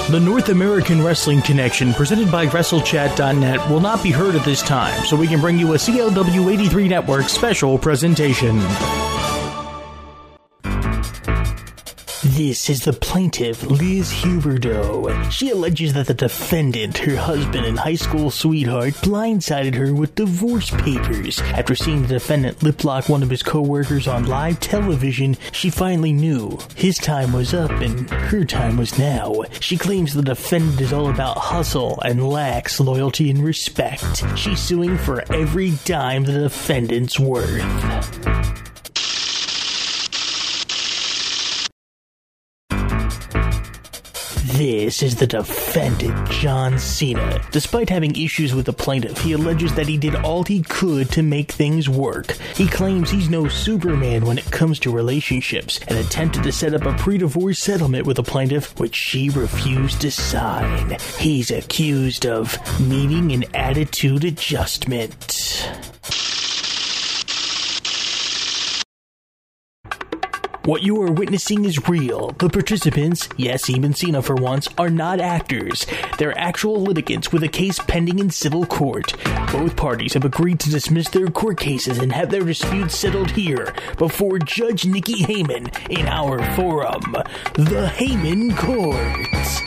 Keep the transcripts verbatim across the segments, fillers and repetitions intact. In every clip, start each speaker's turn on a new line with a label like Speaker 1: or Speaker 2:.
Speaker 1: The North American Wrestling Connection, presented by WrestleChat dot net, will not be heard at this time, so we can bring you a C L W eighty-three Network special presentation. This is the plaintiff, Liz Huberdeau. She alleges that the defendant, her husband and high school sweetheart, blindsided her with divorce papers. After seeing the defendant lip-lock one of his co-workers on live television, she finally knew his time was up and her time was now. She claims the defendant is all about hustle and lacks loyalty and respect. She's suing for every dime the defendant's worth. This is the defendant, John Cena. Despite having issues with the plaintiff, he alleges that he did all he could to make things work. He claims he's no Superman when it comes to relationships, and attempted to set up a pre-divorce settlement with the plaintiff, which she refused to sign. He's accused of needing an attitude adjustment. What you are witnessing is real. The participants, yes, even Cena for once, are not actors. They're actual litigants with a case pending in civil court. Both parties have agreed to dismiss their court cases and have their disputes settled here before Judge Nikki Heyman in our forum, the Heyman Court.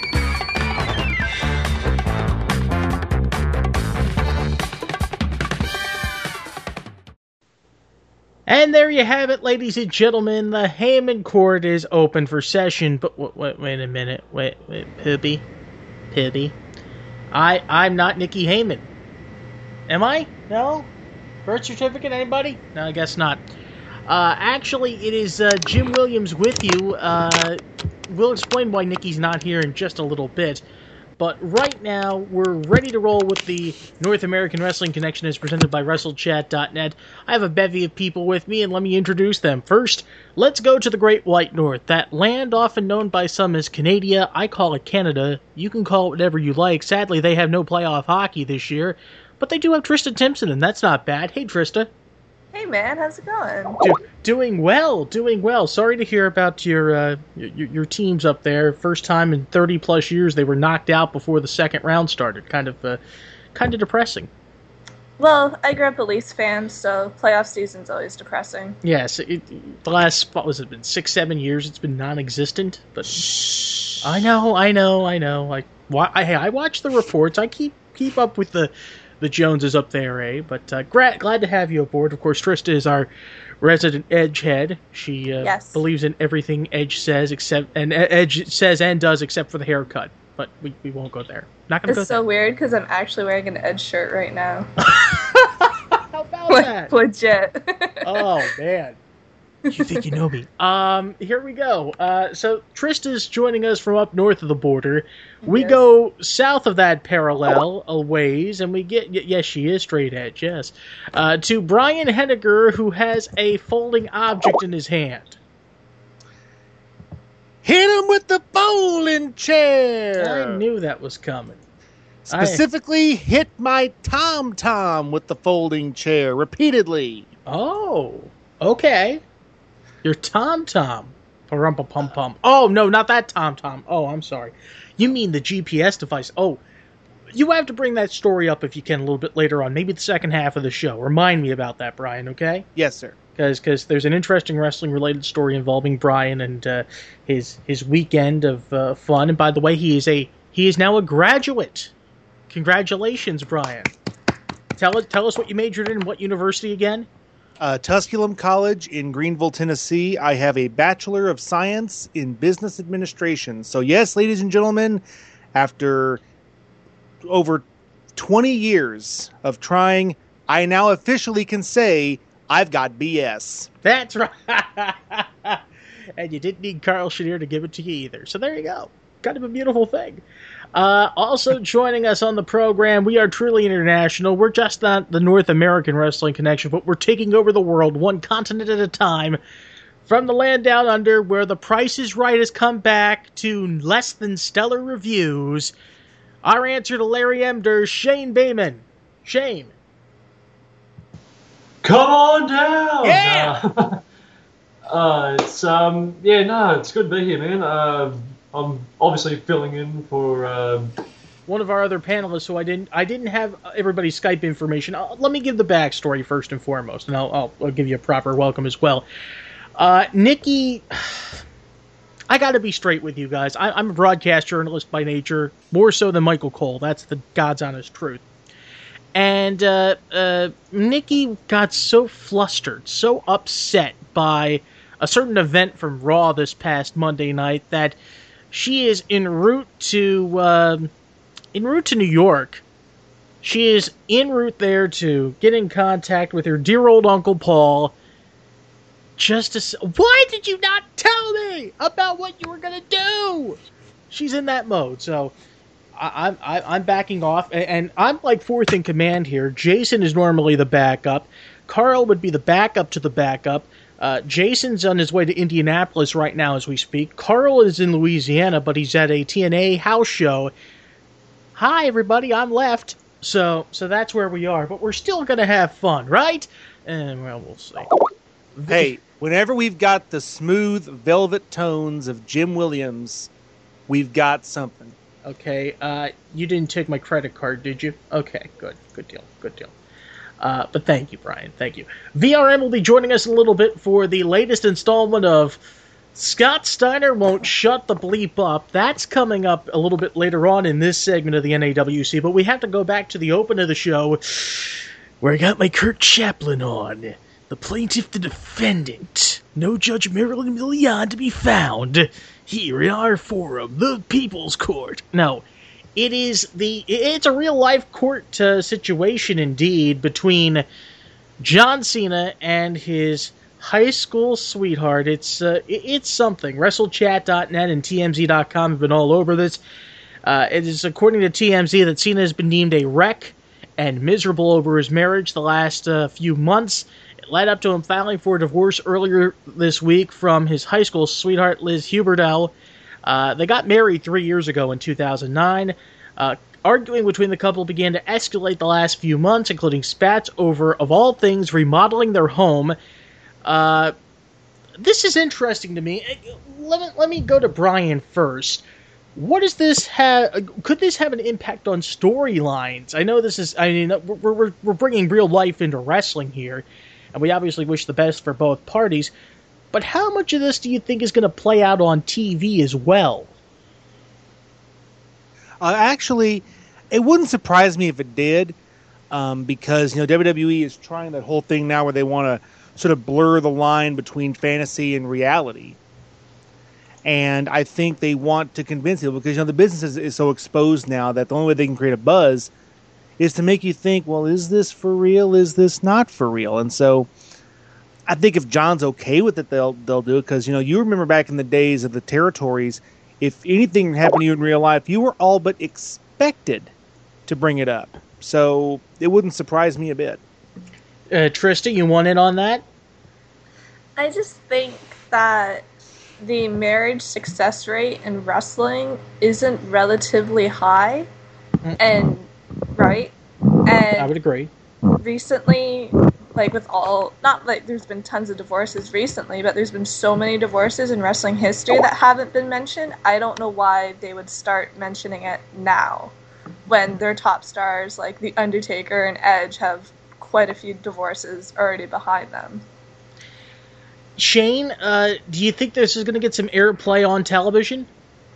Speaker 1: And there you have it, ladies and gentlemen. The Heyman Court is open for session. But wait, wait, wait a minute. Wait, wait, Pibby. Pibby. I, I'm not Nikki Heyman. Am I? No? Birth certificate, anybody? No, I guess not. Uh, actually, it is uh, Jim Williams with you. Uh, we'll explain why Nikki's not here in just a little bit. But right now, we're ready to roll with the North American Wrestling Connection as presented by WrestleChat dot net. I have a bevy of people with me, and let me introduce them. First, let's go to the Great White North, that land often known by some as Canada. I call it Canada. You can call it whatever you like. Sadly, they have no playoff hockey this year, but they do have Trista Timpson, and that's not bad. Hey, Trista.
Speaker 2: Hey, man. How's it going?
Speaker 1: Do, doing well, doing well. Sorry to hear about your, uh, your your teams up there. First time in thirty plus years they were knocked out before the second round started. Kind of, uh, kind of depressing.
Speaker 2: Well, I grew up a Leafs fan, so playoff season's always depressing.
Speaker 1: Yes, it, the last, what was it, been six, seven years it's been non-existent. But Shh. I know, I know, I know. I, I, I watch the reports. I keep keep up with the. The Joneses up there, eh? But uh, gra- glad to have you aboard. Of course, Trista is our resident Edge head. She uh,
Speaker 2: yes.
Speaker 1: believes in everything Edge says, except and Edge says and does, except for the haircut. But we, we won't go there. Not gonna
Speaker 2: it's
Speaker 1: go
Speaker 2: so
Speaker 1: there.
Speaker 2: weird because I'm actually wearing an Edge shirt right now.
Speaker 1: How about
Speaker 2: like,
Speaker 1: that?
Speaker 2: Legit.
Speaker 1: Oh man. You think you know me. Um, here we go. Uh, so Trista's joining us from up north of the border. We
Speaker 2: yes.
Speaker 1: go south of that parallel a ways, and we get, yes, she is straight edge, yes, uh, to Brian Henniger, who has a folding object in his hand.
Speaker 3: Hit him with the folding chair!
Speaker 1: I knew that was coming.
Speaker 3: Specifically,
Speaker 1: I...
Speaker 3: hit my tom-tom with the folding chair repeatedly.
Speaker 1: Oh, okay. Your tom-tom. Parumpa-pum-pum. Oh, no, not that tom-tom. Oh, I'm sorry. You mean the G P S device. Oh, you have to bring that story up if you can a little bit later on. Maybe the second half of the show. Remind me about that, Brian, okay?
Speaker 3: Yes, sir.
Speaker 1: Because there's an interesting wrestling-related story involving Brian and uh, his his weekend of uh, fun. And by the way, he is a he is now a graduate. Congratulations, Brian. Tell it. Tell us what you majored in, what university again?
Speaker 3: Uh, Tusculum College in Greenville, Tennessee. I have a Bachelor of Science in Business Administration. So yes, ladies and gentlemen, after over twenty years of trying, I now officially can say I've got B S.
Speaker 1: That's right. And you didn't need Carl Chenier to give it to you either. So there you go. Kind of a beautiful thing. Uh, also joining us on the program, we are truly international. We're just not the North American Wrestling Connection, but we're taking over the world one continent at a time. From the land down under, where The Price is Right has come back to less than stellar reviews, our answer to Larry Emder, Shane Bayman. Shane.
Speaker 4: Come on down!
Speaker 1: Yeah!
Speaker 4: Uh, uh, it's, um, yeah, no, it's good to be here, man. Uh, I'm obviously filling in for um,
Speaker 1: one of our other panelists, so I didn't I didn't have everybody's Skype information. Uh, let me give the backstory first and foremost, and I'll, I'll, I'll give you a proper welcome as well. Uh, Nikki, I got to be straight with you guys. I, I'm a broadcast journalist by nature, more so than Michael Cole. That's the God's honest truth. And uh, uh, Nikki got so flustered, so upset by a certain event from Raw this past Monday night that she is en route to uh, en route to New York. She is en route there to get in contact with her dear old Uncle Paul. Just to say, why did you not tell me about what you were gonna do? She's in that mode, so I, I, I'm backing off, and I'm like fourth in command here. Jason is normally the backup. Carl would be the backup to the backup. Uh, Jason's on his way to Indianapolis right now as we speak. Carl is in Louisiana, but he's at a T N A house show. Hi, everybody, I'm left. So, so that's where we are, but we're still gonna have fun, right? And well, we'll see.
Speaker 3: Hey, whenever we've got the smooth velvet tones of Jim Williams, we've got something.
Speaker 1: Okay, uh, you didn't take my credit card, did you? Okay, good, good deal, good deal. Uh, but thank you, Brian, thank you. V R M will be joining us in a little bit for the latest installment of Scott Steiner Won't Shut the Bleep Up. That's coming up a little bit later on in this segment of the N A W C, but we have to go back to the open of the show where I got my Kurt Chaplin on. The plaintiff, the defendant. No Judge Marilyn Milian to be found here in our forum, the People's Court. No, it is the it's a real life court uh, situation indeed between John Cena and his high school sweetheart. It's uh, it's something. WrestleChat dot net and T M Z dot com have been all over this. Uh, it is according to T M Z that Cena has been deemed a wreck and miserable over his marriage the last uh, few months. It led up to him filing for a divorce earlier this week from his high school sweetheart, Liz Huberdeau. Uh, they got married three years ago in two thousand nine. Uh, arguing between the couple began to escalate the last few months, including spats over, of all things, remodeling their home. Uh, this is interesting to me. Let me, let me go to Brian first. What does this have? Could this have an impact on storylines? I know this is. I mean, we're we're we're bringing real life into wrestling here, and we obviously wish the best for both parties. But how much of this do you think is going to play out on T V as well?
Speaker 3: Uh, actually, it wouldn't surprise me if it did, um, because you know W W E is trying that whole thing now where they want to sort of blur the line between fantasy and reality. And I think they want to convince people because, you know, the business is, is so exposed now that the only way they can create a buzz is to make you think, well, is this for real? Is this not for real? And so I think if John's okay with it, they'll they'll do it because, you know, you remember back in the days of the territories, if anything happened to you in real life, you were all but expected to bring it up. So it wouldn't surprise me a bit.
Speaker 1: Uh, Trista, you want in on that?
Speaker 2: I just think that the marriage success rate in wrestling isn't relatively high, mm-hmm. and right, and
Speaker 1: I would agree.
Speaker 2: Recently, like with all, not like there's been tons of divorces recently, but there's been so many divorces in wrestling history that haven't been mentioned. I don't know why they would start mentioning it now, when their top stars like The Undertaker and Edge have quite a few divorces already behind them.
Speaker 1: Shane, uh, do you think this is going to get some airplay on television?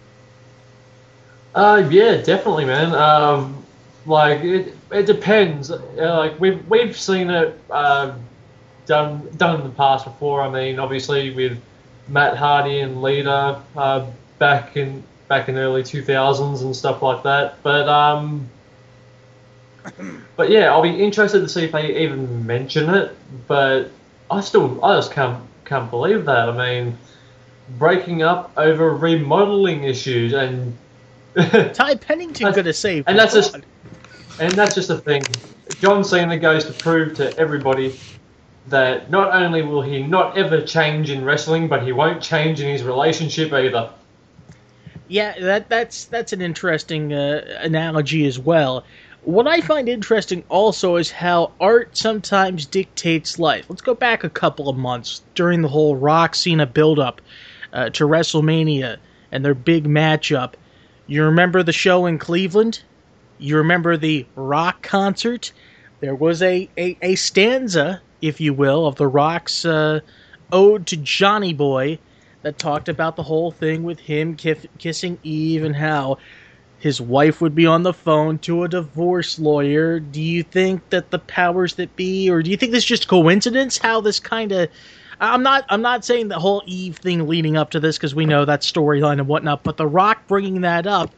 Speaker 4: Uh, yeah, definitely, man. Um, like it, it depends. Uh, like we've we've seen it uh, done done in the past before. I mean, obviously with Matt Hardy and Lita uh, back in back in the early two thousands and stuff like that. But um, but yeah, I'll be interested to see if they even mention it. But I still, I just can't. Can't believe that. I mean, breaking up over remodeling issues and
Speaker 1: Ty Pennington could have saved,
Speaker 4: and that's just and that's just the thing. John Cena goes to prove to everybody that not only will he not ever change in wrestling, but he won't change in his relationship either.
Speaker 1: Yeah, that that's that's an interesting uh, analogy as well. What I find interesting also is how art sometimes dictates life. Let's go back a couple of months during the whole Rock Cena build-up uh, to WrestleMania and their big matchup. You remember the show in Cleveland? You remember the Rock concert? There was a, a, a stanza, if you will, of The Rock's uh, ode to Johnny Boy that talked about the whole thing with him kiff- kissing Eve and how his wife would be on the phone to a divorce lawyer. Do you think that the powers that be, or do you think this is just coincidence how this kind of... I'm not I'm not saying the whole Eve thing leading up to this, because we know that storyline and whatnot, but The Rock bringing that up,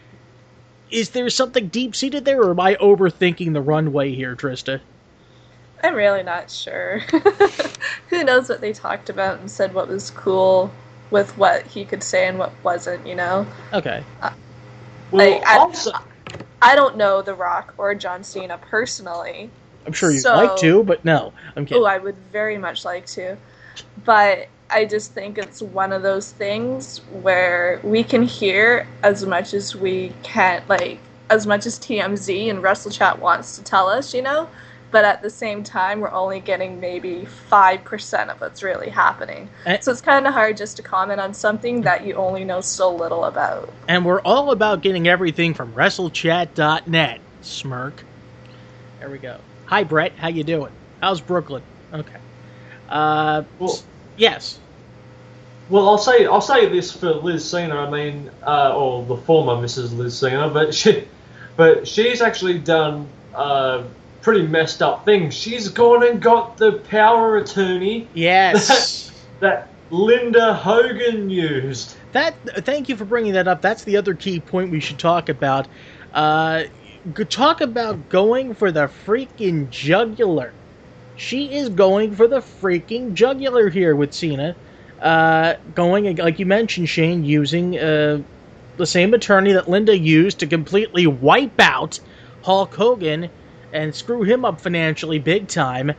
Speaker 1: is there something deep-seated there, or am I overthinking the runway here, Trista?
Speaker 2: I'm really not sure. Who knows what they talked about and said what was cool with what he could say and what wasn't, you know?
Speaker 1: Okay.
Speaker 2: Uh,
Speaker 4: Well,
Speaker 2: like, I,
Speaker 4: also,
Speaker 2: I don't know The Rock or John Cena personally.
Speaker 1: I'm sure you'd
Speaker 2: so,
Speaker 1: like to, but no. I'm kidding.
Speaker 2: Oh, I would very much like to. But I just think it's one of those things where we can hear as much as we can, like, as much as T M Z and WrestleChat wants to tell us, you know? But at the same time, we're only getting maybe five percent of what's really happening. And, so it's kind of hard just to comment on something that you only know so little about.
Speaker 1: And we're all about getting everything from WrestleChat dot net. Smirk. There we go. Hi, Brett. How you doing? How's Brooklyn? Okay. Uh,
Speaker 4: well,
Speaker 1: yes.
Speaker 4: Well, I'll say I'll say this for Liz Cena. I mean, uh, or the former Missus Liz Cena, but she, but she's actually done uh, pretty messed up things. She's gone and got the power of attorney.
Speaker 1: Yes.
Speaker 4: That, that Linda Hogan used.
Speaker 1: That. Thank you for bringing that up. That's the other key point we should talk about. Uh, talk about going for the freaking jugular. She is going for the freaking jugular here with Cena. Uh, going, like you mentioned, Shane, using uh, the same attorney that Linda used to completely wipe out Hulk Hogan and screw him up financially big time.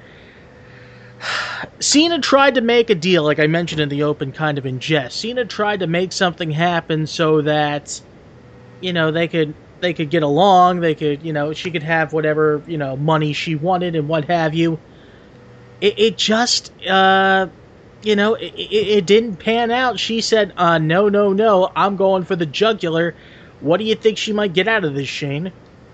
Speaker 1: Cena tried to make a deal, like I mentioned in the open, kind of in jest. Cena tried to make something happen so that, you know, they could they could get along. They could, you know, she could have whatever, you know, money she wanted and what have you. It, it just, uh, you know, it, it, it didn't pan out. She said, uh, no, no, no, I'm going for the jugular. What do you think she might get out of this, Shane?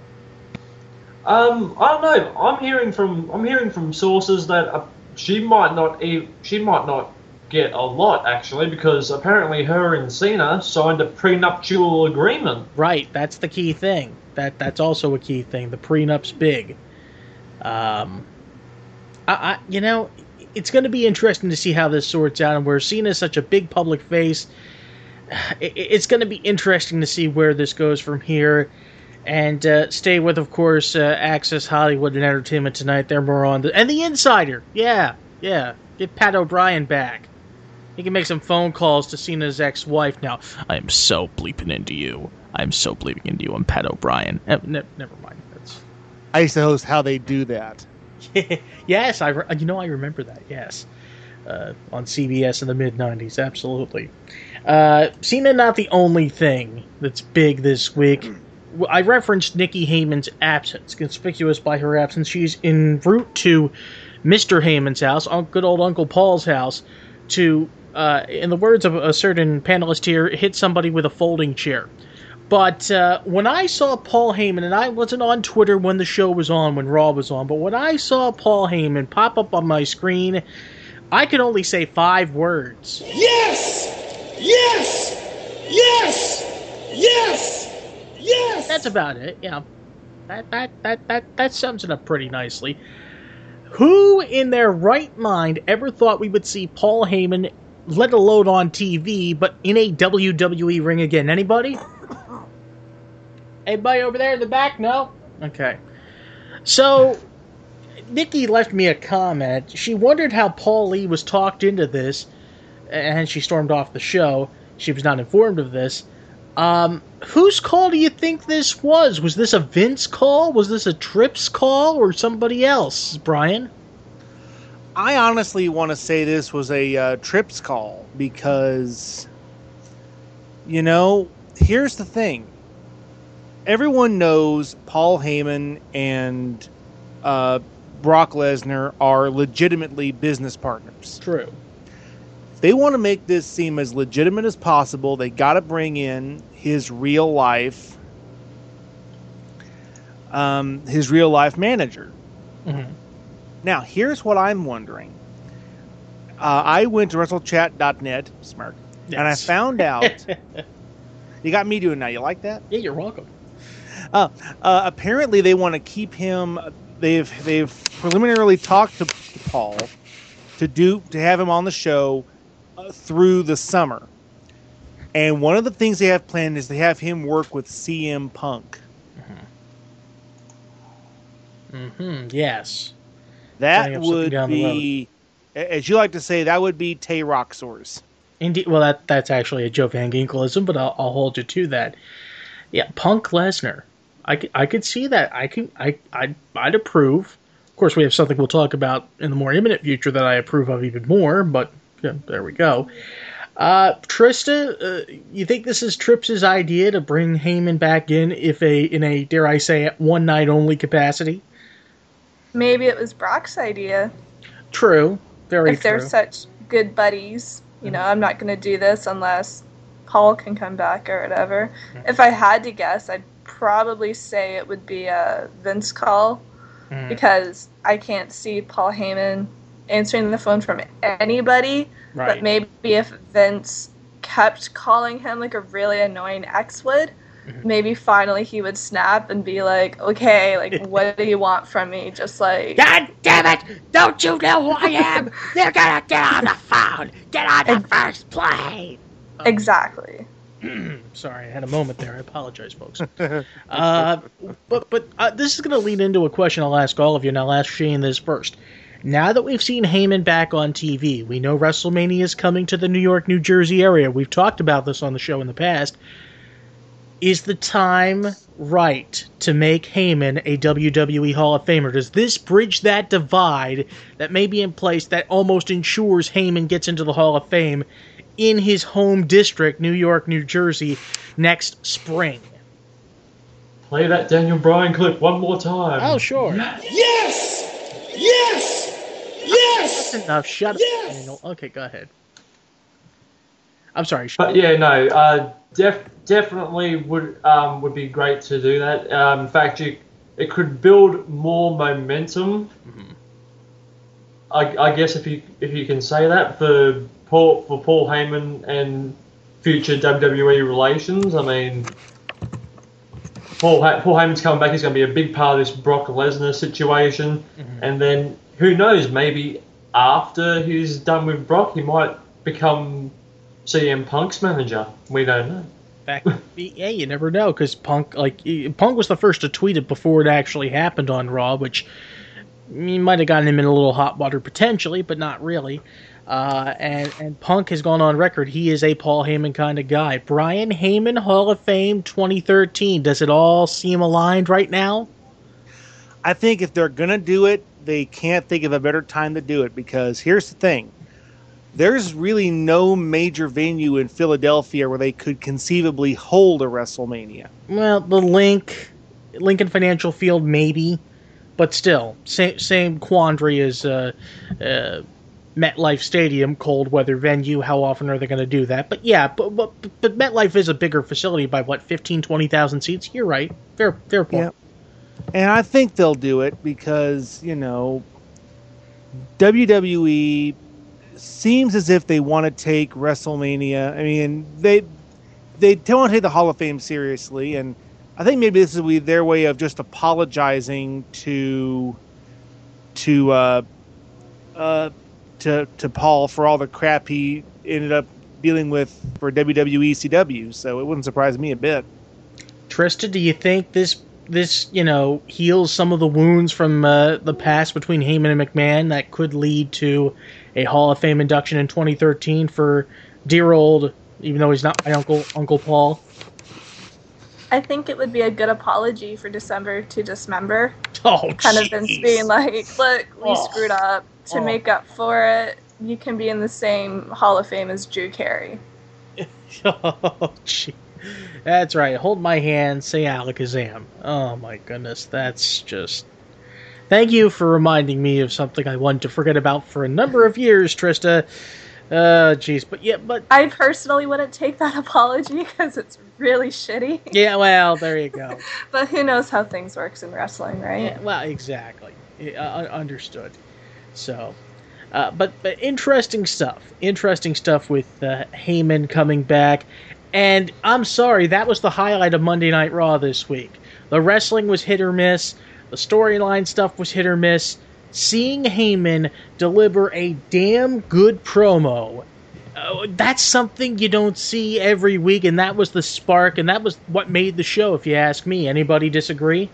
Speaker 4: Um, I don't know. I'm hearing from I'm hearing from sources that uh, she might not e- she might not get a lot actually, because apparently her and Cena signed a prenuptial agreement.
Speaker 1: Right, that's the key thing. That that's also a key thing. The prenup's big. Um, I, I you know, it's going to be interesting to see how this sorts out, and where Cena is such a big public face. It, it's going to be interesting to see where this goes from here. And uh, stay with, of course, uh, Access Hollywood and Entertainment Tonight. They're more on the... And The Insider. Yeah, yeah. Get Pat O'Brien back. He can make some phone calls to Cena's ex-wife now. I am so bleeping into you. I am so bleeping into you. I'm Pat O'Brien. Eh, ne- never mind. That's...
Speaker 3: I used to host How They Do That.
Speaker 1: Yes, I re- you know, I remember that, yes. Uh, on C B S in the mid nineties, absolutely. Uh, Cena not the only thing that's big this week. I referenced Nikki Heyman's absence, conspicuous by her absence. She's en route to Mister Heyman's house, good old Uncle Paul's house, to, uh, in the words of a certain panelist here, hit somebody with a folding chair. But uh, when I saw Paul Heyman, and I wasn't on Twitter when the show was on, when Raw was on, but when I saw Paul Heyman pop up on my screen, I could only say five words.
Speaker 5: Yes! Yes! Yes! Yes! Yes!
Speaker 1: That's about it, yeah. That that that that that sums it up pretty nicely. Who in their right mind ever thought we would see Paul Heyman, let alone on T V, but in a W W E ring again? Anybody? Anybody over there in the back? No? Okay. So, Nikki left me a comment. She wondered how Paul Lee was talked into this, and she stormed off the show. She was not informed of this. Um, whose call do you think this was? Was this a Vince call? Was this a Trips call? Or somebody else, Brian?
Speaker 3: I honestly want to say this was a uh, Trips call because, you know, here's the thing. Everyone knows Paul Heyman and uh, Brock Lesnar are legitimately business partners.
Speaker 1: True.
Speaker 3: if they want to make this seem as legitimate as possible, they got to bring in his real life, um, his real life manager.
Speaker 1: Mm-hmm.
Speaker 3: Now, here's what I'm wondering. Uh, I went to WrestleChat dot net, smirk,
Speaker 1: Yes.
Speaker 3: and I found out. You got me doing that. You like that?
Speaker 1: Yeah, you're welcome.
Speaker 3: Uh, uh, apparently, they want to keep him. They've they've preliminarily talked to, to Paul to do to have him on the show uh, through the summer. And one of the things they have planned is they have him work with C M Punk.
Speaker 1: Mm-hmm. Yes.
Speaker 3: That
Speaker 1: Setting up something
Speaker 3: would
Speaker 1: down the
Speaker 3: be, as you like to say, that would be Tay Roxors.
Speaker 1: Indeed. Well, that that's actually a Joe Van Ginkelism, but I'll, I'll hold you to that. Yeah, Punk Lesnar. I could, I could see that. I can I I'd, I'd approve. Of course, we have something we'll talk about in the more imminent future that I approve of even more. But yeah, there we go. Uh, Trista, uh, you think this is Trips' idea to bring Heyman back in, if a in a dare I say one night only capacity?
Speaker 2: Maybe it was Brock's idea.
Speaker 1: True, very
Speaker 2: if
Speaker 1: true.
Speaker 2: they're such good buddies, you know, I'm not going to do this unless Paul can come back or whatever.
Speaker 1: Mm-hmm.
Speaker 2: If I had to guess, I'd probably say it would be a Vince call
Speaker 1: Mm.
Speaker 2: because I can't see Paul Heyman answering the phone from anybody.
Speaker 1: Right.
Speaker 2: But maybe if Vince kept calling him like a really annoying ex would,
Speaker 1: Mm-hmm.
Speaker 2: maybe finally he would snap and be like, okay, like, what do you want from me? Just like...
Speaker 6: God damn it! Don't you know who I am? You're gonna get on the phone! Get on the first plane!
Speaker 2: Exactly.
Speaker 1: Sorry, I had a moment there. I apologize, folks. uh, but but uh, this is going to lead into a question I'll ask all of you, and I'll ask Shane this first. Now that we've seen Heyman back on T V, we know WrestleMania is coming to the New York, New Jersey area. We've talked about this on the show in the past. Is the time right to make Heyman a W W E Hall of Famer? Does this bridge that divide that may be in place that almost ensures Heyman gets into the Hall of Fame in his home district, New York, New Jersey, next spring?
Speaker 4: Play that Daniel Bryan clip one more time.
Speaker 1: Oh, sure.
Speaker 5: Yes! Yes! Yes!
Speaker 1: That's enough. Shut
Speaker 5: Yes!
Speaker 1: up, Daniel. Okay, go ahead. I'm sorry.
Speaker 4: But yeah, no, uh, def- definitely would um, would be great to do that. Um, in fact, you, it could build more momentum.
Speaker 1: Mm-hmm.
Speaker 4: I, I guess if you if you can say that for Paul for Paul Heyman and future W W E relations. I mean, Paul ha- Paul Heyman's coming back. He's going to be a big part of this Brock Lesnar situation,
Speaker 1: Mm-hmm.
Speaker 4: and then who knows? Maybe after he's done with Brock, he might become C M Punk's manager. We don't know.
Speaker 1: Fact, yeah, you never know, because Punk, like, Punk was the first to tweet it before it actually happened on Raw, which might have gotten him in a little hot water potentially, but not really. Uh, and, and Punk has gone on record. He is a Paul Heyman kind of guy. Brian Heyman, Hall of Fame twenty thirteen. Does it all seem aligned right now?
Speaker 3: I think if they're going to do it, they can't think of a better time to do it, because here's the thing. There's really no major venue in Philadelphia where they could conceivably hold a WrestleMania.
Speaker 1: Well, the Link, Lincoln Financial Field, maybe, but still, same same quandary as uh, uh, MetLife Stadium, cold weather venue. How often are they going to do that? But yeah, but, but but MetLife is a bigger facility by what, fifteen, twenty thousand seats. You're right, fair fair point.
Speaker 3: Yeah. And I think they'll do it because, you know, W W E seems as if they want to take WrestleMania. I mean, they they don't want to take the Hall of Fame seriously, and I think maybe this will be their way of just apologizing to to uh, uh, to to Paul for all the crap he ended up dealing with for W W E C W. So it wouldn't surprise me a bit.
Speaker 1: Trista, do you think this this you know heals some of the wounds from uh, the past between Heyman and McMahon that could lead to a Hall of Fame induction in twenty thirteen for dear old, even though he's not my uncle, Uncle Paul?
Speaker 2: I think it would be a good apology for December to Dismember.
Speaker 1: Oh,
Speaker 2: Kind of Vince
Speaker 1: jeez.
Speaker 2: being like, look, we
Speaker 1: Oh.
Speaker 2: screwed up. To
Speaker 1: Oh.
Speaker 2: make up for it, you can be in the same Hall of Fame as Drew Carey.
Speaker 1: Oh, gee. That's right. Hold my hand, say Alakazam. Oh my goodness, that's just... Thank you for reminding me of something I wanted to forget about for a number of years, Trista. Uh, jeez, but yeah, but
Speaker 2: I personally wouldn't take that apology because it's really shitty.
Speaker 1: yeah, well, there you go.
Speaker 2: But who knows how things works in wrestling, right?
Speaker 1: Yeah, well, exactly. Yeah, uh, understood. So, uh, but but interesting stuff. Interesting stuff with uh, Heyman coming back. And I'm sorry, that was the highlight of Monday Night Raw this week. The wrestling was hit or miss. The storyline stuff was hit or miss. Seeing Heyman deliver a damn good promo, uh, that's something you don't see every week, and that was the spark, and that was what made the show, if you ask me. Anybody disagree?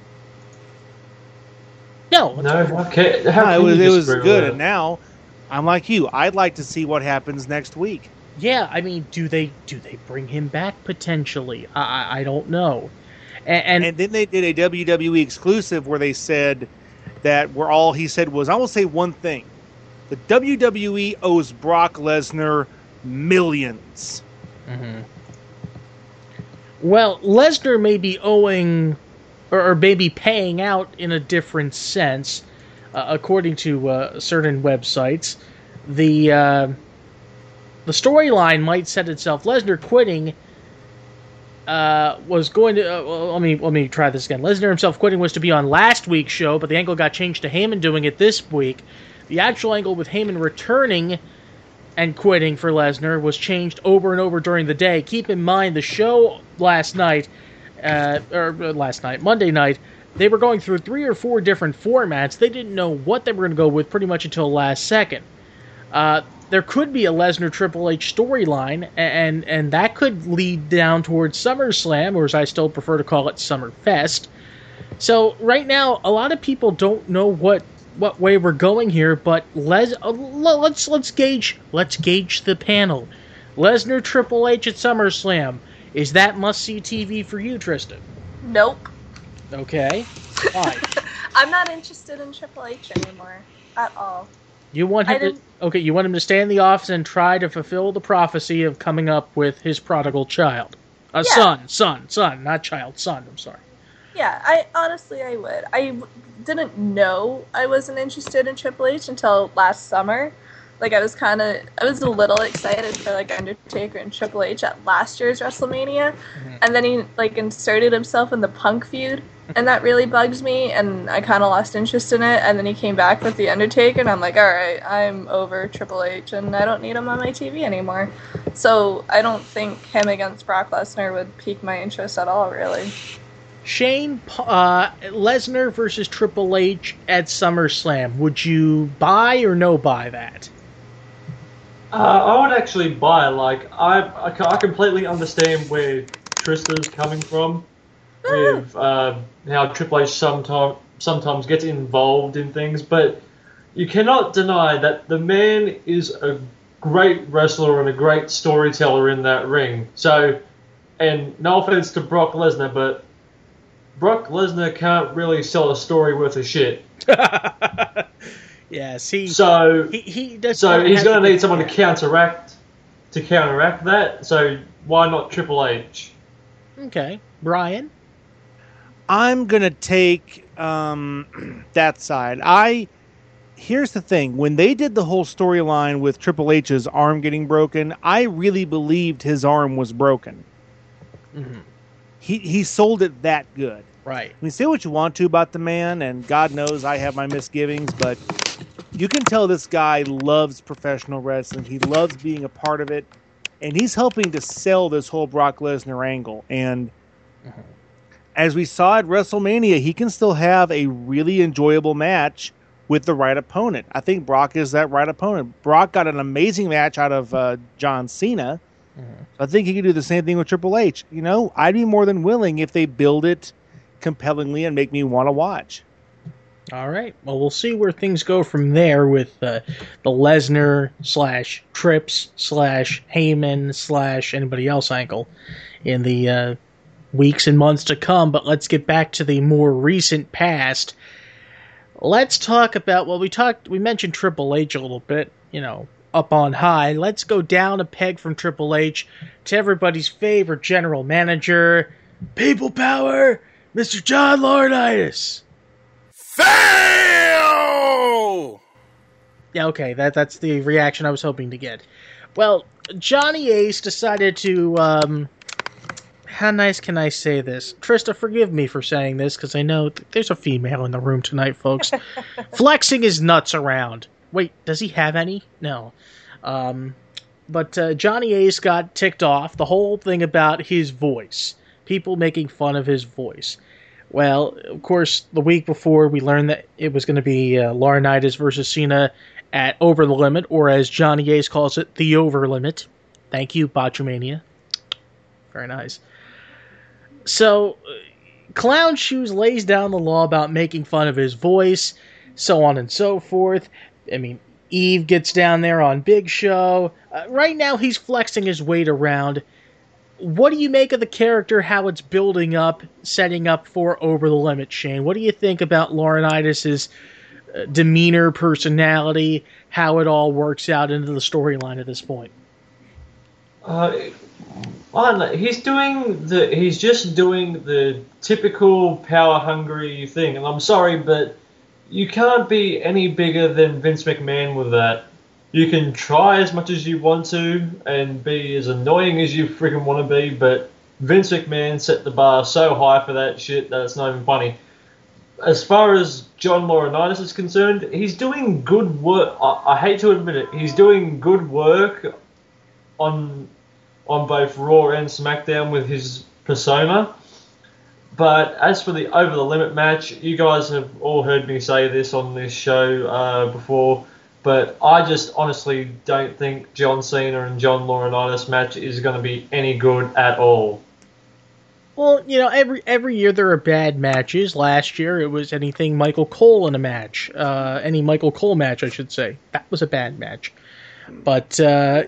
Speaker 1: No.
Speaker 4: No, okay. How
Speaker 3: No,
Speaker 4: can
Speaker 3: it was
Speaker 4: you
Speaker 3: it was
Speaker 4: disagree
Speaker 3: good,
Speaker 4: with
Speaker 3: and now I'm like you. I'd like to see what happens next week.
Speaker 1: Yeah, I mean, do they do they bring him back potentially? I I, I don't know. And, and,
Speaker 3: And then they did a W W E exclusive where they said that where all he said was, I will say one thing. The W W E owes Brock Lesnar millions.
Speaker 1: Mhm. Well, Lesnar may be owing, or, or maybe paying out in a different sense, uh, according to uh, certain websites. The uh, the storyline might set itself. Lesnar quitting uh, was going to. Uh, well, let me let me try this again. Lesnar himself quitting was to be on last week's show, but the angle got changed to Heyman doing it this week. The actual angle with Heyman returning and quitting for Lesnar was changed over and over during the day. Keep in mind, the show last night, uh, or last night, Monday night, they were going through three or four different formats. They didn't know what they were going to go with pretty much until the last second. Uh, there could be a Lesnar Triple H storyline, and and that could lead down towards SummerSlam, or as I still prefer to call it, SummerFest. So right now, a lot of people don't know what what way we're going here, but Les, uh, let's let's gauge let's gauge the panel. Lesnar Triple H at SummerSlam, is that must-see T V for you, Tristan?
Speaker 2: Nope.
Speaker 1: Okay, why?
Speaker 2: I'm not interested in Triple H anymore at all.
Speaker 1: You want
Speaker 2: I
Speaker 1: him to
Speaker 2: didn't-
Speaker 1: okay? You want him to stay in the office and try to fulfill the prophecy of coming up with his prodigal child, a
Speaker 2: Yeah.
Speaker 1: son, son, son, not child, son. I'm sorry.
Speaker 2: Yeah, I honestly I would. I w- didn't know I wasn't interested in Triple H until last summer. Like I was kind of, I was a little excited for like Undertaker and Triple H at last year's WrestleMania,
Speaker 1: Mhm.
Speaker 2: and then he like inserted himself in the Punk feud, and that really bugged me, and I kind of lost interest in it. And then he came back with the Undertaker, and I'm like, all right, I'm over Triple H, and I don't need him on my T V anymore. So I don't think him against Brock Lesnar would pique my interest at all, really.
Speaker 1: Shane, uh, Lesnar versus Triple H at SummerSlam. Would you buy or no buy that?
Speaker 4: Uh, I would actually buy. Like, I, I, ca- I completely understand where Trista's coming from, with uh, how Triple H sometimes sometimes gets involved in things, but you cannot deny that the man is a great wrestler and a great storyteller in that ring. So, and no offense to Brock Lesnar, but Brock Lesnar can't really sell a story worth of shit.
Speaker 1: Yes, he
Speaker 4: So,
Speaker 1: he, he does.
Speaker 4: so he's going to need
Speaker 1: to
Speaker 4: someone to counteract to counteract that. So why not Triple H?
Speaker 1: Okay, Brian.
Speaker 3: I'm gonna take um, that side. I here's the thing: when they did the whole storyline with Triple H's arm getting broken, I really believed his arm was broken.
Speaker 1: Mm-hmm.
Speaker 3: He he sold it that good.
Speaker 1: Right.
Speaker 3: I mean, say what you want to about the man, and God knows I have my misgivings, but you can tell this guy loves professional wrestling. He loves being a part of it, and he's helping to sell this whole Brock Lesnar angle. And
Speaker 1: Mhm.
Speaker 3: as we saw at WrestleMania, he can still have a really enjoyable match with the right opponent. I think Brock is that right opponent. Brock got an amazing match out of uh, John Cena.
Speaker 1: Mhm.
Speaker 3: I think he could do the same thing with Triple H. You know, I'd be more than willing if they build it compellingly and make me want to watch.
Speaker 1: All right. Well, we'll see where things go from there with uh, the Lesnar slash Trips slash Heyman slash anybody else angle in the uh, weeks and months to come. But let's get back to the more recent past. Let's talk about, well, we talked, we mentioned Triple H a little bit, you know, up on high. Let's go down a peg from Triple H to everybody's favorite general manager, People Power, Mister John Laurinaitis.
Speaker 5: Fail!
Speaker 1: Yeah, okay, that that's the reaction I was hoping to get. Well, Johnny Ace decided to, um... how nice can I say this? Trista, forgive me for saying this, because I know th- there's a female in the room tonight, folks. Flexing his nuts around. Wait, does he have any? No. Um, but uh, Johnny Ace got ticked off. The whole thing about his voice. People making fun of his voice. Well, of course, the week before, we learned that it was going to be uh, Laurinaitis versus Cena at Over the Limit, or as Johnny Ace calls it, the Over Limit. Thank you, Botchamania. Very nice. So, Clown Shoes lays down the law about making fun of his voice, so on and so forth. I mean, Eve gets down there on Big Show. Uh, right now, he's flexing his weight around. What do you make of the character, how it's building up, setting up for Over the Limit, Shane? What do you think about Laurinaitis' uh, demeanor, personality, how it all works out into the storyline at this point?
Speaker 4: Uh, I don't know. He's doing the. He's just doing the typical power hungry thing, and I'm sorry, but you can't be any bigger than Vince McMahon with that. You can try as much as you want to and be as annoying as you freaking want to be, but Vince McMahon set the bar so high for that shit that it's not even funny. As far as John Laurinaitis is concerned, he's doing good work. I, I hate to admit it, he's doing good work on on both Raw and SmackDown with his persona. But as for the Over the Limit match, you guys have all heard me say this on this show uh, before, but I just honestly don't think John Cena and John Laurinaitis match is going to be any good at all.
Speaker 1: Well, you know, every every year there are bad matches. Last year it was anything Michael Cole in a match. Uh, any Michael Cole match, I should say. That was a bad match. But, uh,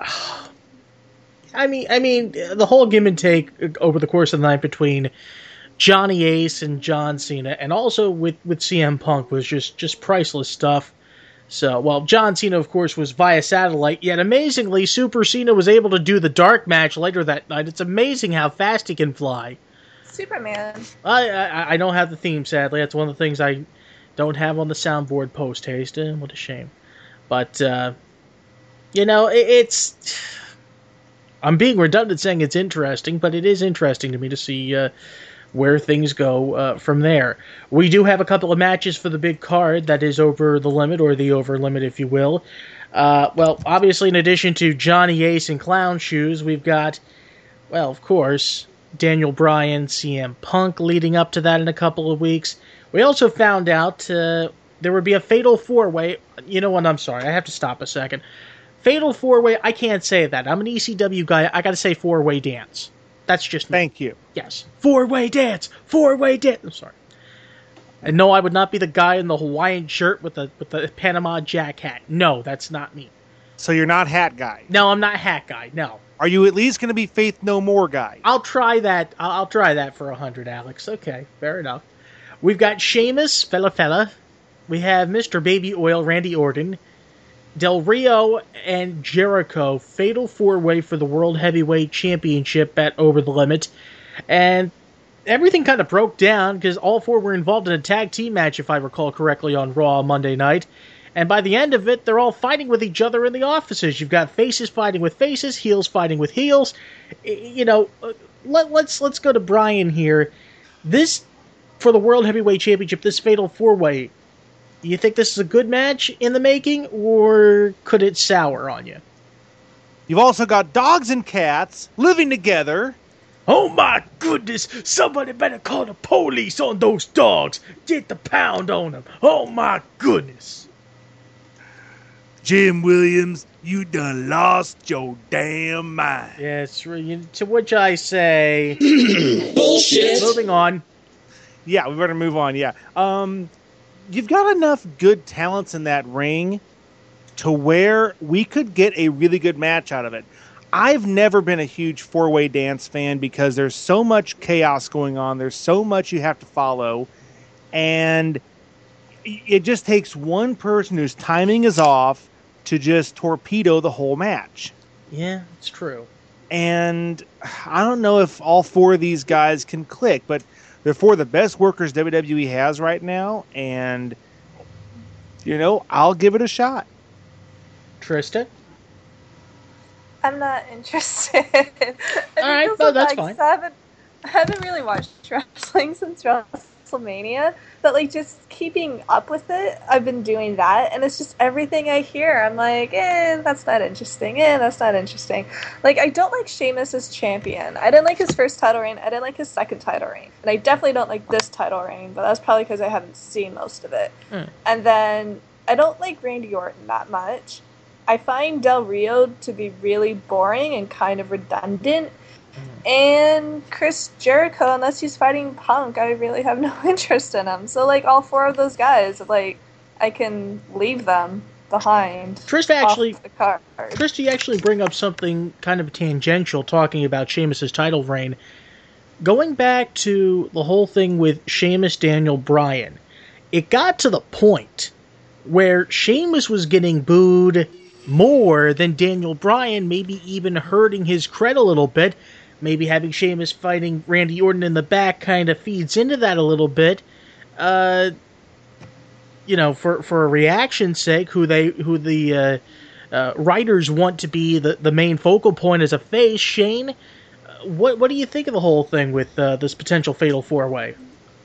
Speaker 1: I mean, I mean, the whole give and take over the course of the night between Johnny Ace and John Cena, and also with, with C M Punk, was just, just priceless stuff. So, well, John Cena, of course, was via satellite, yet amazingly, Super Cena was able to do the dark match later that night. It's amazing how fast he can fly.
Speaker 2: Superman.
Speaker 1: I, I I don't have the theme, sadly. That's one of the things I don't have on the soundboard post-haste. Eh, what a shame. But, uh, you know, it, it's... I'm being redundant saying it's interesting, but it is interesting to me to see uh, where things go uh, from there. We do have a couple of matches for the big card that is Over the Limit, or the Over Limit, if you will. Uh, well, obviously, in addition to Johnny Ace and Clown Shoes, we've got, well, of course, Daniel Bryan, C M Punk leading up to that in a couple of weeks. We also found out uh, there would be a Fatal four-way. You know what? I'm sorry. I have to stop a second. Fatal four-way, I can't say that. I'm an E C W guy. I gotta say four-way dance. That's just me.
Speaker 3: Thank you.
Speaker 1: Yes. Four-way dance! Four-way dance! I'm sorry. And no, I would not be the guy in the Hawaiian shirt with the with the Panama Jack hat. No, that's not me.
Speaker 3: So you're not hat guy.
Speaker 1: No, I'm not hat guy. No.
Speaker 3: Are you at least going to be Faith No More guy?
Speaker 1: I'll try that. I'll, I'll try that for a hundred, Alex. Okay, fair enough. We've got Sheamus, fella fella. We have Mister Baby Oil, Randy Orton. Del Rio and Jericho, fatal four-way for the World Heavyweight Championship at Over the Limit. And everything kind of broke down because all four were involved in a tag team match, if I recall correctly, on Raw Monday night. And by the end of it, they're all fighting with each other in the offices. You've got faces fighting with faces, heels fighting with heels. You know, let, let's let's go to Brian here. This, for the World Heavyweight Championship, this fatal four-way, you think this is a good match in the making, or could it sour on you?
Speaker 3: You've also got dogs and cats living together.
Speaker 1: Oh my goodness! Somebody better call the police on those dogs! Get the pound on them! Oh my goodness!
Speaker 3: Jim Williams, you done lost your damn mind.
Speaker 1: Yes, to which I say...
Speaker 5: Bullshit!
Speaker 1: Moving on.
Speaker 3: Yeah, we better move on, yeah. Um... You've got enough good talents in that ring to where we could get a really good match out of it. I've never been a huge four-way dance fan because there's so much chaos going on. There's so much you have to follow. And it just takes one person whose timing is off to just torpedo the whole match.
Speaker 1: Yeah, it's true.
Speaker 3: And I don't know if all four of these guys can click, but they're four of the best workers W W E has right now, and, you know, I'll give it a shot.
Speaker 1: Trista?
Speaker 2: I'm not interested. I think
Speaker 1: right,
Speaker 2: those
Speaker 1: no,
Speaker 2: are
Speaker 1: that's
Speaker 2: like,
Speaker 1: fine.
Speaker 2: I haven't, I haven't really watched wrestling since WrestleMania, but like just keeping up with it, I've been doing that, and it's just everything I hear. I'm like, eh, that's not interesting. Eh, that's not interesting. Like, I don't like Sheamus as champion. I didn't like his first title reign. I didn't like his second title reign, and I definitely don't like this title reign. But that's probably because I haven't seen most of it.
Speaker 1: Hmm.
Speaker 2: And then I don't like Randy Orton that much. I find Del Rio to be really boring and kind of redundant. And Chris Jericho, unless he's fighting Punk, I really have no interest in him. So, like, all four of those guys, like, I can leave them behind.
Speaker 1: Trista actually,
Speaker 2: off the card.
Speaker 1: Trista, you actually bring up something kind of tangential, talking about Sheamus's title reign. Going back to the whole thing with Sheamus, Daniel Bryan, it got to the point where Sheamus was getting booed more than Daniel Bryan, maybe even hurting his cred a little bit. Maybe having Sheamus fighting Randy Orton in the back kind of feeds into that a little bit. Uh, you know, for, for a reaction's sake, who they who the uh, uh, writers want to be the, the main focal point as a face, Shane, uh, what what do you think of the whole thing with uh, this potential fatal four-way?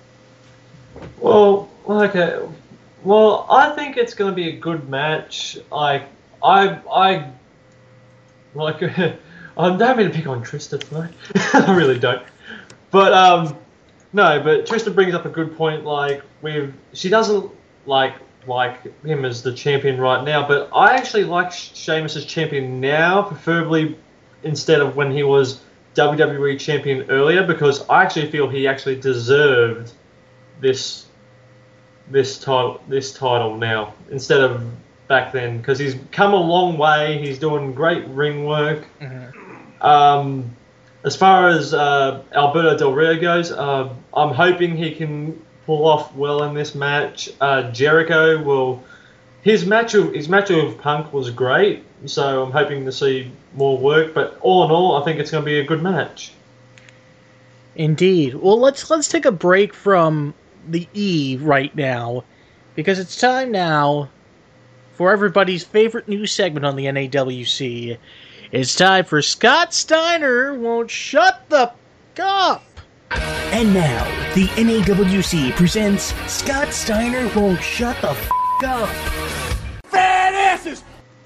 Speaker 4: Well, okay. Well, I think it's going to be a good match. Like, I, I, like, I don't mean to pick on Trista tonight. I really don't. But, um, no, but Trista brings up a good point. Like, we've, she doesn't like like him as the champion right now, but I actually like Sheamus as champion now, preferably instead of when he was W W E champion earlier, because I actually feel he actually deserved this this title this title now instead of back then, because he's come a long way. He's doing great ring work. Mm-hmm. Um, as far as uh, Alberto Del Rio goes, uh, I'm hoping he can pull off well in this match. Uh, Jericho will. His match with his match with Punk was great, so I'm hoping to see more work. But all in all, I think it's going to be a good match.
Speaker 1: Indeed. Well, let's let's take a break from the E right now, because it's time now for everybody's favorite new segment on the N A W C. It's time for Scott Steiner Won't Shut the F Up.
Speaker 7: And now, the N A W C presents Scott Steiner Won't Shut the F Up.
Speaker 5: Fat asses!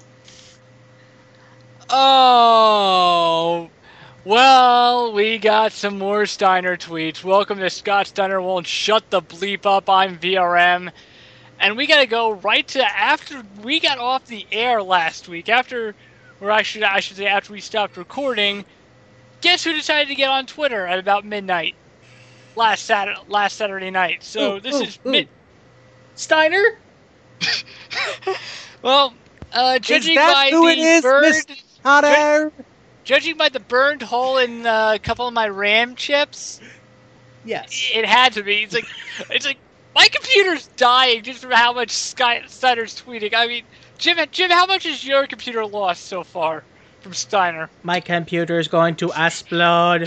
Speaker 8: Oh, well, we got some more Steiner tweets. Welcome to Scott Steiner Won't Shut the Bleep Up. I'm V R M. And we got to go right to after we got off the air last week, after, or I should, I should say after we stopped recording. Guess who decided to get on Twitter at about midnight last Saturday, last Saturday night? So
Speaker 1: ooh,
Speaker 8: this
Speaker 1: ooh,
Speaker 8: is
Speaker 1: ooh.
Speaker 8: mid-
Speaker 1: Steiner?
Speaker 8: Well, uh, judging
Speaker 3: Is that
Speaker 8: by
Speaker 3: who
Speaker 8: the
Speaker 3: it is,
Speaker 8: bird,
Speaker 3: Miss Potter?
Speaker 8: ju- judging by the burned hole in uh, a couple of my RAM chips,
Speaker 1: Yes.
Speaker 8: it had to be. It's like, it's like my computer's dying just from how much Sky- Steiner's tweeting. I mean, Jim, Jim, how much has your computer lost so far from Steiner?
Speaker 1: My computer is going to explode.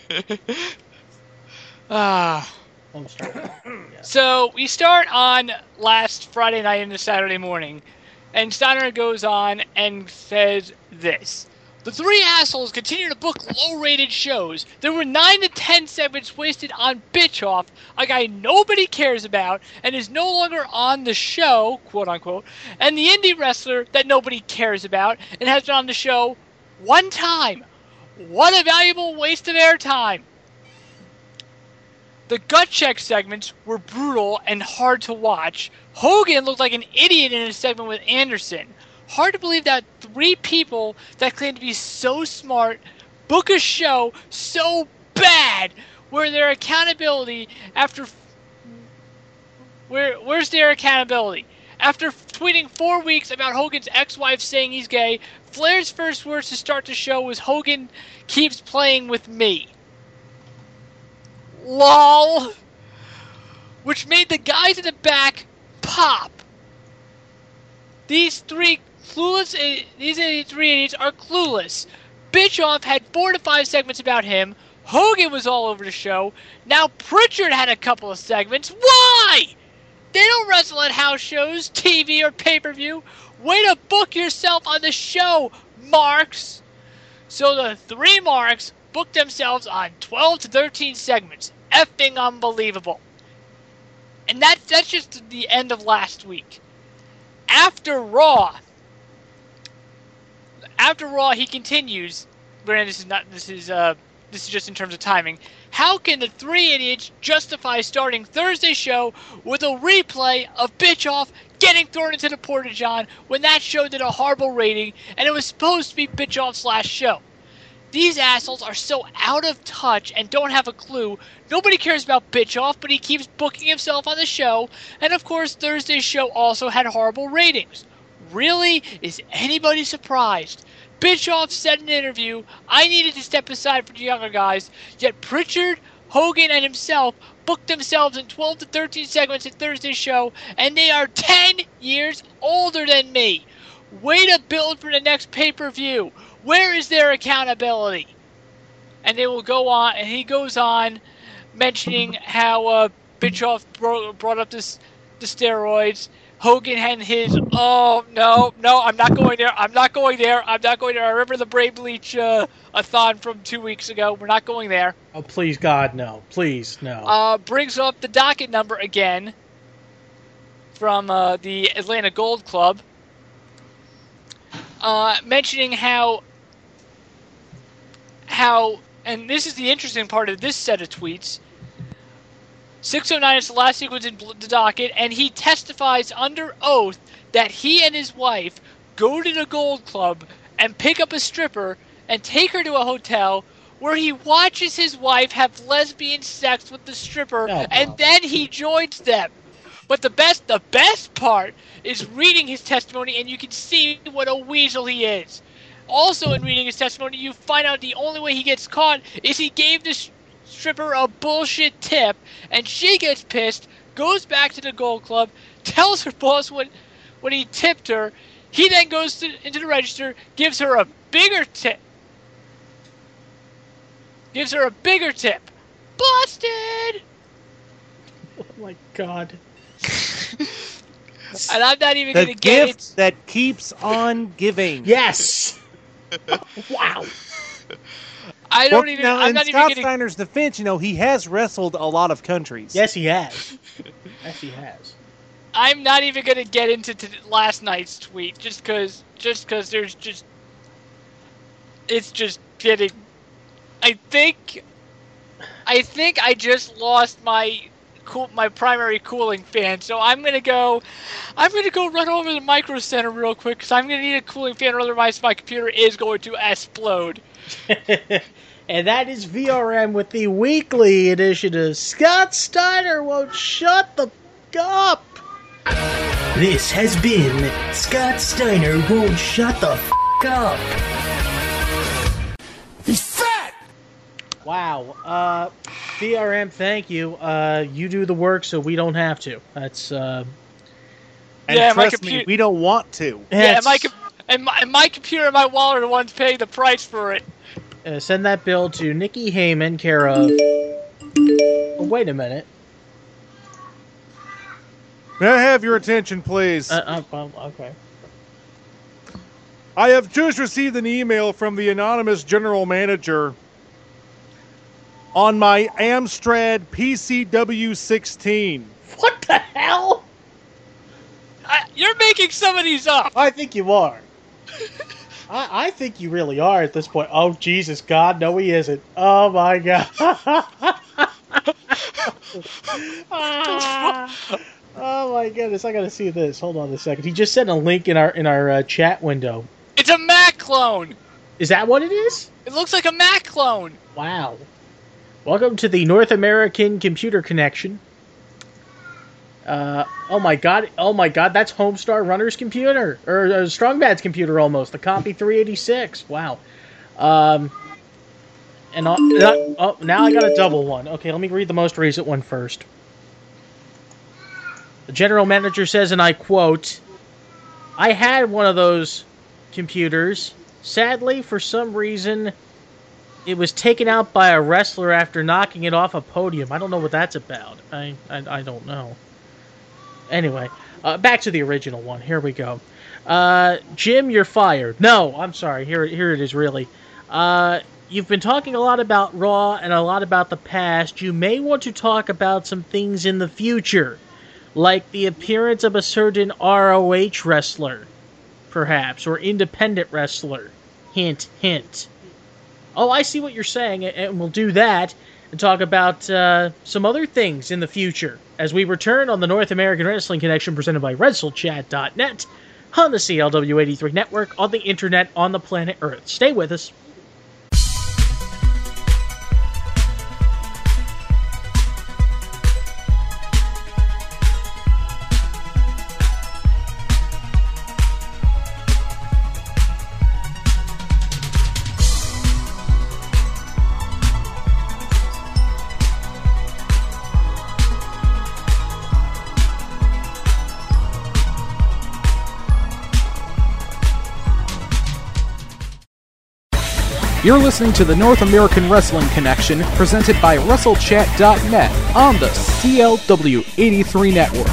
Speaker 8: Ah.
Speaker 1: Oh, sorry. Yeah.
Speaker 8: So we start on last Friday night into Saturday morning, and Steiner goes on and says this. The three assholes continue to book low-rated shows. There were nine to ten segments wasted on Bitchoff, a guy nobody cares about and is no longer on the show, quote-unquote, and the indie wrestler that nobody cares about and has been on the show one time. What a valuable waste of airtime. The gut check segments were brutal and hard to watch. Hogan looked like an idiot in his segment with Anderson. Hard to believe that three people that claim to be so smart book a show so bad. Where their accountability after... Where Where's their accountability? After tweeting four weeks about Hogan's ex-wife saying he's gay, Flair's first words to start the show was Hogan keeps playing with me. LOL. Which made the guys in the back pop. These three clueless, these three idiots are clueless. Bischoff had four to five segments about him. Hogan was all over the show. Now Pritchard had a couple of segments. Why? They don't wrestle at house shows, T V, or pay-per-view. Way to book yourself on the show, Marks! So the three Marks booked themselves on twelve to thirteen segments. Effing unbelievable. And that, that's just the end of last week. After Raw, after Raw, he continues. Granted, this is not. This is uh. This is just in terms of timing. How can the three idiots justify starting Thursday's show with a replay of Bischoff getting thrown into the Porta-John when that show did a horrible rating and it was supposed to be Bischoff's last show? These assholes are so out of touch and don't have a clue. Nobody cares about Bischoff, but he keeps booking himself on the show. And of course, Thursday's show also had horrible ratings. Really? Is anybody surprised? Bischoff said in an interview, I needed to step aside for the younger guys, yet Pritchard, Hogan, and himself booked themselves in twelve to thirteen segments at Thursday's show, and they are ten years older than me. Way to build for the next pay-per-view. Where is their accountability? And they will go on, and he goes on mentioning how uh, Bischoff bro- brought up this the steroids. Hogan had his, oh, no, no, I'm not going there, I'm not going there, I'm not going there. I remember the Brave Bleach uh, a thon from two weeks ago. We're not going there.
Speaker 1: Oh, please, God, no. Please, no.
Speaker 8: Uh, brings up the docket number again from uh, the Atlanta Gold Club, uh, mentioning how, how, and this is the interesting part of this set of tweets, six oh nine is the last sequence in the docket, and he testifies under oath that he and his wife go to the Gold Club and pick up a stripper and take her to a hotel where he watches his wife have lesbian sex with the stripper,
Speaker 1: Oh,
Speaker 8: and
Speaker 1: wow.
Speaker 8: then he joins them. But the best, the best part is reading his testimony, and you can see what a weasel he is. Also, in reading his testimony, you find out the only way he gets caught is he gave the stripper a bullshit tip, and she gets pissed, goes back to the Gold Club, tells her boss when, when he tipped her. He then goes to, into the register, gives her a bigger tip. Gives her a bigger tip. Busted!
Speaker 1: Oh, my God.
Speaker 8: And I'm not even
Speaker 3: The
Speaker 8: going to get
Speaker 3: gift
Speaker 8: it.
Speaker 3: that keeps on giving.
Speaker 1: Yes! Wow.
Speaker 8: I don't
Speaker 3: Well,
Speaker 8: even.
Speaker 3: now,
Speaker 8: I'm
Speaker 3: in
Speaker 8: not even
Speaker 3: Scott
Speaker 8: going to.
Speaker 3: Steiner's defense, you know, he has wrestled a lot of countries.
Speaker 1: Yes, he has. Yes, he has.
Speaker 8: I'm not even going to get into t- last night's tweet just because. Just because there's just. It's just getting. I think. I think I just lost my. Cool, my primary cooling fan, so I'm gonna go. I'm gonna go run over to the Micro Center real quick because I'm gonna need a cooling fan, or otherwise my computer is going to explode.
Speaker 1: And that is V R M with the weekly edition of Scott Steiner Won't Shut the F Up.
Speaker 7: This has been Scott Steiner Won't Shut the F Up.
Speaker 5: He's fat!
Speaker 1: Wow. Uh, V R M, thank you. Uh, you do the work so we don't have to. That's, uh...
Speaker 3: And
Speaker 8: Yeah, my
Speaker 3: trust me,
Speaker 8: compu-
Speaker 3: we don't want to.
Speaker 8: Yeah, and my,
Speaker 1: it's-
Speaker 8: com- and my and my computer and my wallet are the ones paying the price for it.
Speaker 1: Uh, send that bill to Nikki Heyman, care of... Oh, wait a minute.
Speaker 3: May I have your attention, please?
Speaker 1: Uh, uh, well, okay.
Speaker 3: I have just received an email from the anonymous general manager on my Amstrad P C W sixteen.
Speaker 1: What the hell?
Speaker 8: I, you're making some of these up.
Speaker 1: I think you are. I, I think you really are at this point. Oh, Jesus, God, no, he isn't. Oh, my God. Ah. Oh, my goodness, I gotta see this. Hold on a second. He just sent a link in our in our uh, chat window.
Speaker 8: It's a Mac clone.
Speaker 1: Is that what it is?
Speaker 8: It looks like a Mac clone.
Speaker 1: Wow. Welcome to the North American Computer Connection. Uh, oh my god, oh my god, that's Homestar Runner's computer, or uh, Strongbad's computer almost, the Copy three eighty-six, wow. Um, and uh, oh, now I got a double one. Okay, let me read the most recent one first. The general manager says, and I quote, I had one of those computers. Sadly, for some reason, it was taken out by a wrestler after knocking it off a podium. I don't know what that's about. I I, I don't know. Anyway, uh, back to the original one. Here we go. Uh, Jim, you're fired. No, I'm sorry. Here, here it is. Really. Uh, you've been talking a lot about Raw and a lot about the past. You may want to talk about some things in the future, like the appearance of a certain R O H wrestler, perhaps, or independent wrestler. Hint, hint. Oh, I see what you're saying, and we'll do that and talk about uh, some other things in the future as we return on the North American Wrestling Connection presented by Wrestle Chat dot net on the C L W eighty-three network, on the internet, on the planet Earth. Stay with us.
Speaker 9: You're listening to the North American Wrestling Connection, presented by Wrestle Chat dot net on the C L W eighty-three network.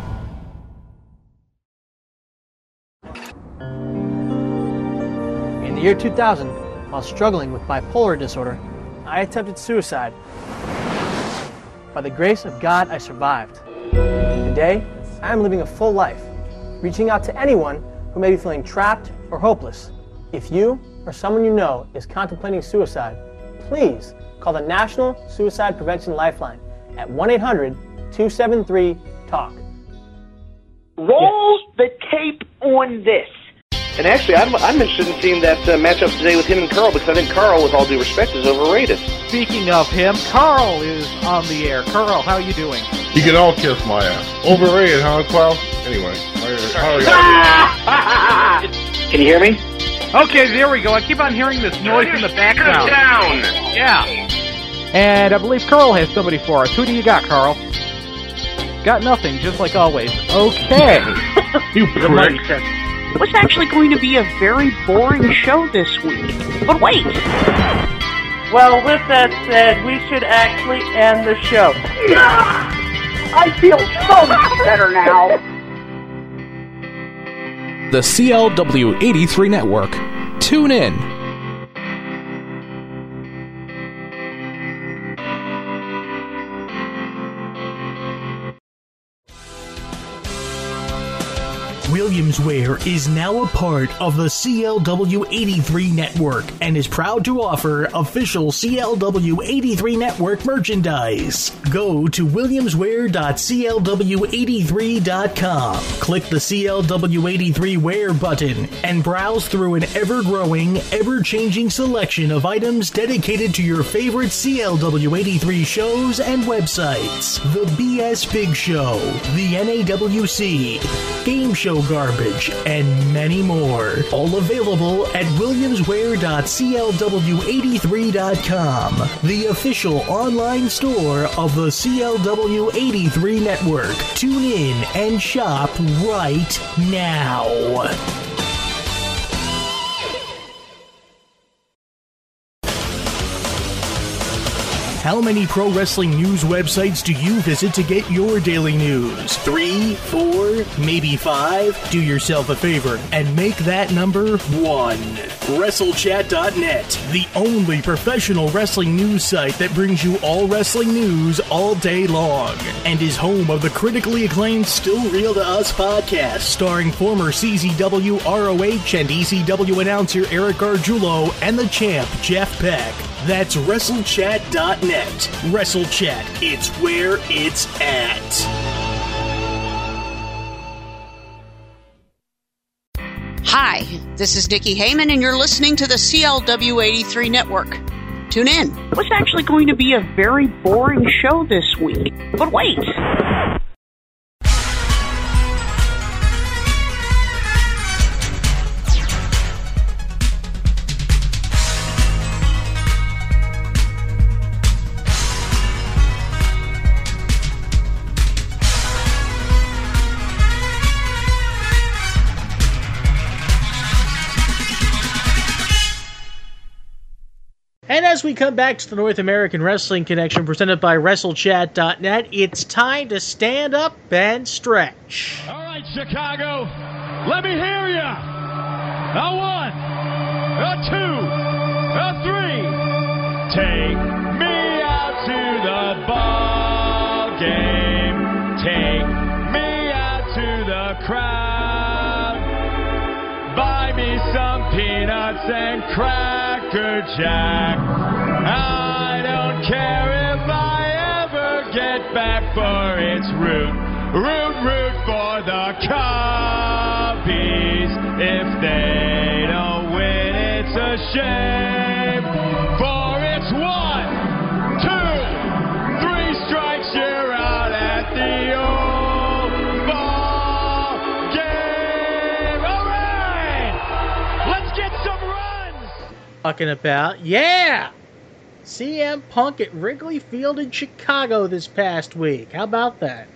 Speaker 10: In the year two thousand, while struggling with bipolar disorder, I attempted suicide. By the grace of God, I survived. Today, I am living a full life, reaching out to anyone who may be feeling trapped or hopeless. If you or someone you know is contemplating suicide, please call the National Suicide Prevention Lifeline at one eight hundred two seven three talk.
Speaker 11: Roll yes. the tape on this.
Speaker 12: And actually, I'm, I'm interested in seeing that uh, matchup today with him and Carl, because I think Carl, with all due respect, is overrated.
Speaker 13: Speaking of him, Carl is on the air. Carl, how are you doing?
Speaker 14: You can all kiss my ass. Overrated, huh, Klaus? Anyway, how are you?
Speaker 12: Can you hear me?
Speaker 13: Okay, there we go. I keep on hearing this noise in the background.
Speaker 12: Down.
Speaker 13: Yeah. And I believe Carl has somebody for us. Who do you got, Carl? Got nothing, just like always. Okay.
Speaker 14: You prick.
Speaker 15: It was actually going to be a very boring show this week. But wait!
Speaker 16: Well, with that said, we should actually end the show.
Speaker 15: I feel so much better now.
Speaker 9: The C L W eighty-three network. Tune in.
Speaker 7: Williamsware is now a part of the C L W eighty-three network and is proud to offer official C L W eighty-three network merchandise. Go to williamsware dot c l w eighty-three dot com, click the C L W eighty-three Wear button, and browse through an ever-growing, ever-changing selection of items dedicated to your favorite C L W eighty-three shows and websites. The B S Big Show, the N A W C, Game Show Garbage, and many more. All available at williamsware dot c l w eighty-three dot com, the official online store of the C L W eighty-three network. Tune in and shop right now. How many pro wrestling news websites do you visit to get your daily news? Three, four, maybe five? Do yourself a favor and make that number one. Wrestle Chat dot net, the only professional wrestling news site that brings you all wrestling news all day long, and is home of the critically acclaimed Still Real to Us podcast, starring former C Z W, R O H, and E C W announcer Eric Gargiulo and the champ Jeff Beck. That's Wrestle Chat dot net. Wrestle Chat, it's where it's at.
Speaker 15: Hi, this is Nikki Heyman, and you're listening to the C L W eighty-three network. Tune in. It was actually going to be a very boring show this week. But wait!
Speaker 1: And as we come back to the North American Wrestling Connection presented by WrestleChat dot net, it's time to stand up and stretch.
Speaker 5: All right, Chicago, let me hear ya. A one, a two, a three. Take me out to the ball game. Take me out to the crowd. Buy me some peanuts and Cracker Jack. I don't care if I ever get back, for it's root, root, root for the Cubbies. If they don't win, it's a shame, for it's one, two, three strikes, you're out at the old ball game. All right, let's get some runs.
Speaker 1: Talking about, yeah, C M Punk at Wrigley Field in Chicago this past week. How about that?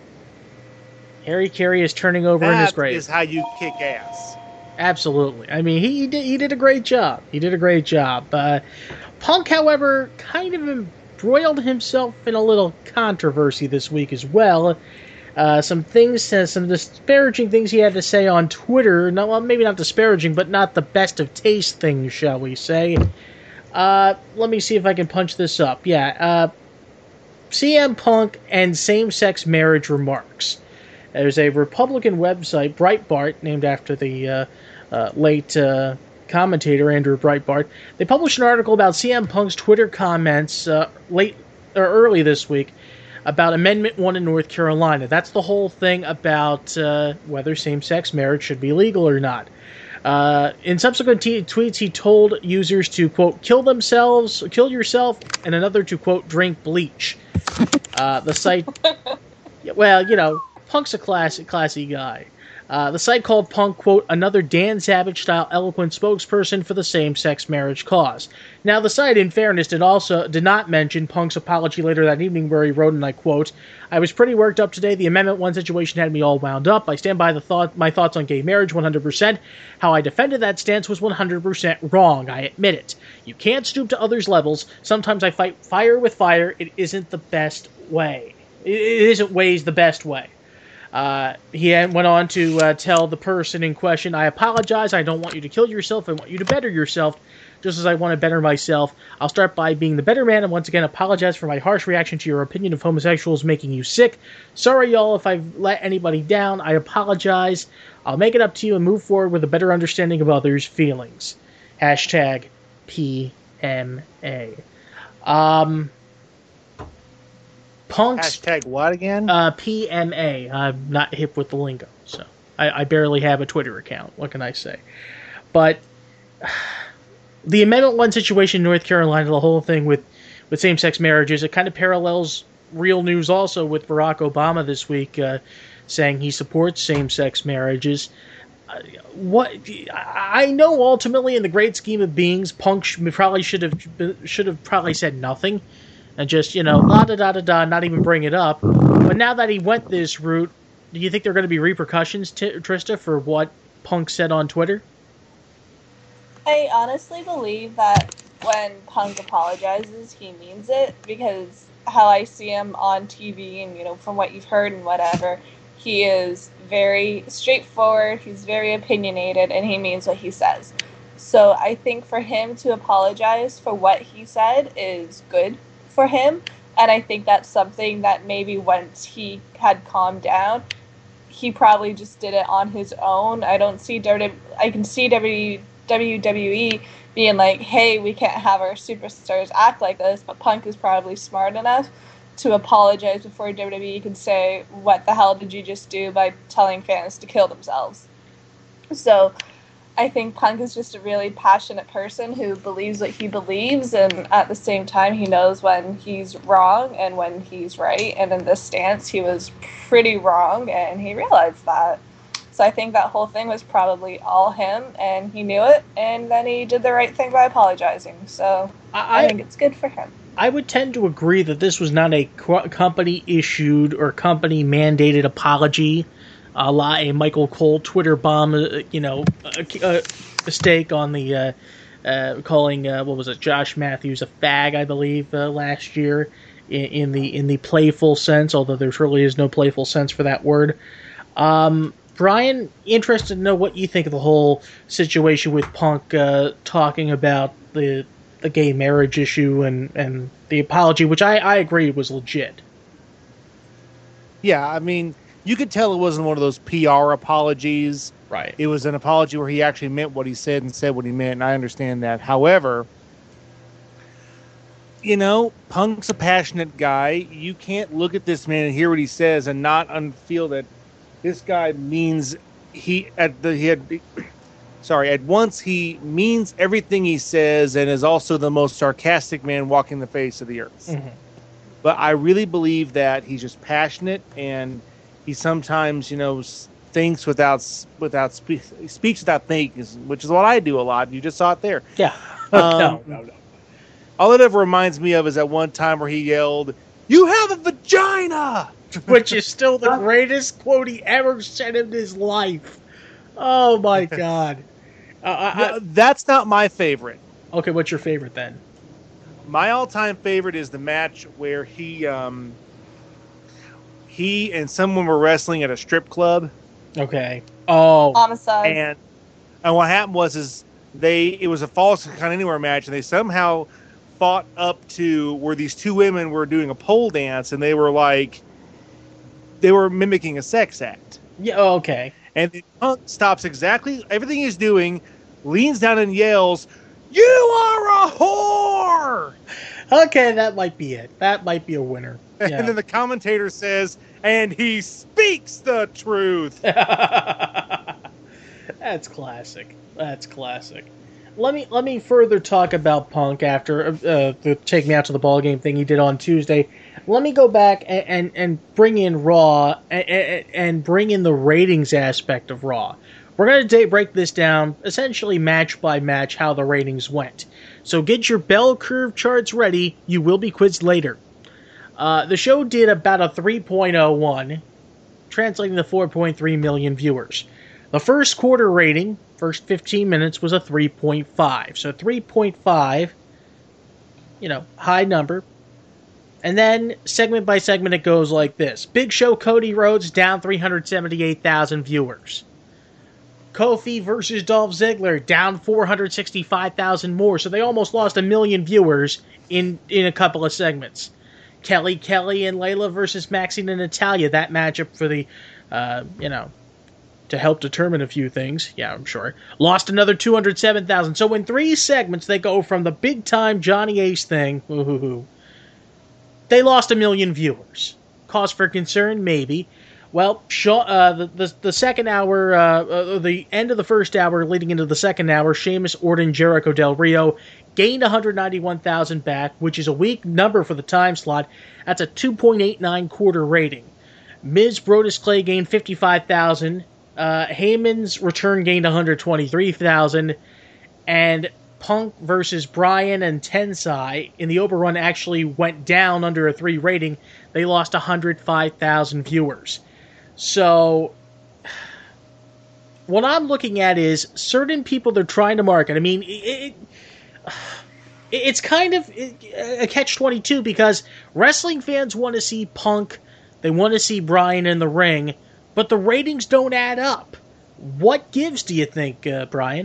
Speaker 1: Harry Carey is turning over in his
Speaker 3: That
Speaker 1: grave.
Speaker 3: is how you kick ass.
Speaker 1: Absolutely. I mean, he, he did he did a great job. He did a great job. Uh, Punk, however, kind of embroiled himself in a little controversy this week as well. Uh, some things, uh, some disparaging things he had to say on Twitter. No, well, maybe not disparaging, but not the best of taste things, shall we say. Uh, let me see if I can punch this up. Yeah, uh, C M Punk and same-sex marriage remarks. There's a Republican website, Breitbart, named after the uh, uh, late uh, commentator Andrew Breitbart. They published an article about C M Punk's Twitter comments uh, late or early this week about Amendment one in North Carolina. That's the whole thing about uh, whether same-sex marriage should be legal or not. Uh, in subsequent t- tweets, he told users to, quote, kill themselves, kill yourself, and another to, quote, drink bleach. Uh, the site, well, you know, Punk's a classy, classy guy. Uh, the site called Punk, quote, another Dan Savage-style eloquent spokesperson for the same-sex marriage cause. Now, the site, in fairness, did also did not mention Punk's apology later that evening, where he wrote, and I quote, I was pretty worked up today. The Amendment one situation had me all wound up. I stand by the thought, my thoughts on gay marriage one hundred percent. How I defended that stance was one hundred percent wrong. I admit it. You can't stoop to others' levels. Sometimes I fight fire with fire. It isn't the best way. It isn't ways the best way. Uh, he went on to uh, tell the person in question, I apologize, I don't want you to kill yourself, I want you to better yourself, just as I want to better myself. I'll start by being the better man, and once again apologize for my harsh reaction to your opinion of homosexuals making you sick. Sorry, y'all, if I've let anybody down, I apologize. I'll make it up to you and move forward with a better understanding of others' feelings. Hashtag P M A. Um... Punk's,
Speaker 3: Hashtag what again?
Speaker 1: Uh, P M A. I'm not hip with the lingo, so I, I barely have a Twitter account. What can I say? But the Amendment one situation in North Carolina, the whole thing with, with same-sex marriages, it kind of parallels real news also with Barack Obama this week uh, saying he supports same-sex marriages. Uh, what I know ultimately, in the great scheme of beings, Punk sh- probably should have should have probably said nothing. And just, you know, la-da-da-da-da, not even bring it up. But now that he went this route, do you think there are going to be repercussions, t- Trista, for what Punk said on Twitter?
Speaker 2: I honestly believe that when Punk apologizes, he means it, because how I see him on T V and, you know, from what you've heard and whatever, he is very straightforward, he's very opinionated, and he means what he says. So I think for him to apologize for what he said is good for him, and I think that's something that maybe once he had calmed down, he probably just did it on his own. I don't see W W E, I can see W W E being like, hey, we can't have our superstars act like this, but Punk is probably smart enough to apologize before W W E can say, what the hell did you just do by telling fans to kill themselves? So I think Punk is just a really passionate person who believes what he believes, and at the same time he knows when he's wrong and when he's right, and in this stance he was pretty wrong and he realized that. So I think that whole thing was probably all him, and he knew it, and then he did the right thing by apologizing. So I, I think it's good for him.
Speaker 1: I would tend to agree that this was not a co- company-issued or company-mandated apology, a la a Michael Cole Twitter bomb, uh, you know, a, a mistake on the uh, uh, calling uh, what was it, Josh Matthews a fag, I believe, uh, last year in, in the in the playful sense, although there really is no playful sense for that word. Um, Brian, interested to know what you think of the whole situation with Punk uh, talking about the the gay marriage issue and, and the apology, which I, I agree was legit.
Speaker 3: Yeah, I mean, you could tell it wasn't one of those P R apologies.
Speaker 1: Right.
Speaker 3: It was an apology where he actually meant what he said and said what he meant, and I understand that. However, you know, Punk's a passionate guy. You can't look at this man and hear what he says and not un- feel that this guy means he at the he had sorry at once he means everything he says and is also the most sarcastic man walking the face of the earth.
Speaker 1: Mm-hmm.
Speaker 3: But I really believe that he's just passionate, and he sometimes, you know, thinks without without spe- speaks without thinking, which is what I do a lot. You just saw it there.
Speaker 1: Yeah.
Speaker 3: Um,
Speaker 1: no, no, no.
Speaker 3: All it ever reminds me of is that one time where he yelled, "You have a vagina!"
Speaker 1: Which is still the greatest quote he ever said in his life. Oh, my God. Uh, I, I,
Speaker 3: That's not my favorite.
Speaker 1: Okay, what's your favorite then?
Speaker 3: My all-time favorite is the match where he um, he and someone were wrestling at a strip club.
Speaker 1: Okay. Oh.
Speaker 2: Homicide.
Speaker 3: And, and what happened was is they it was a false kind of anywhere match, and they somehow fought up to where these two women were doing a pole dance, and they were like, they were mimicking a sex act.
Speaker 1: Yeah, okay.
Speaker 3: And the Punk stops exactly everything he's doing, leans down and yells, "You are a whore!"
Speaker 1: Okay, that might be it. That might be a winner. Yeah.
Speaker 3: And then the commentator says, "And he speaks the truth."
Speaker 1: That's classic. That's classic. Let me let me further talk about Punk after uh, the Take Me Out to the Ball Game thing he did on Tuesday. Let me go back and, and, and bring in Raw and, and bring in the ratings aspect of Raw. We're going to break this down essentially match by match how the ratings went. So get your bell curve charts ready. You will be quizzed later. Uh, the show did about a three point oh one, translating to four point three million viewers. The first quarter rating, first fifteen minutes, was a three point five. So three point five, you know, high number. And then, segment by segment, it goes like this. Big Show Cody Rhodes down three hundred seventy-eight thousand viewers. Kofi versus Dolph Ziggler down four hundred sixty-five thousand more. So they almost lost a million viewers in, in a couple of segments. Kelly Kelly and Layla versus Maxine and Natalya. That matchup for the, uh, you know, to help determine a few things. Yeah, I'm sure. Lost another two hundred seven thousand. So in three segments, they go from the big-time Johnny Ace thing, woo-hoo-hoo, they lost a million viewers. Cause for concern? Maybe. Well, uh, the, the the second hour, uh, uh, the end of the first hour leading into the second hour, Sheamus, Orton, Jericho, Del Rio gained one hundred ninety-one thousand back, which is a weak number for the time slot. That's a two point eight nine quarter rating. Miz, Brodus Clay gained fifty-five thousand. Uh, Heyman's return gained one hundred twenty-three thousand. And Punk versus Bryan and Tensai in the overrun actually went down under a three rating. They lost one hundred five thousand viewers. So, what I'm looking at is certain people they're trying to market. I mean, it, it, it's kind of a catch twenty-two because wrestling fans want to see Punk, they want to see Bryan in the ring, but the ratings don't add up. What gives, do you think, uh, Brian?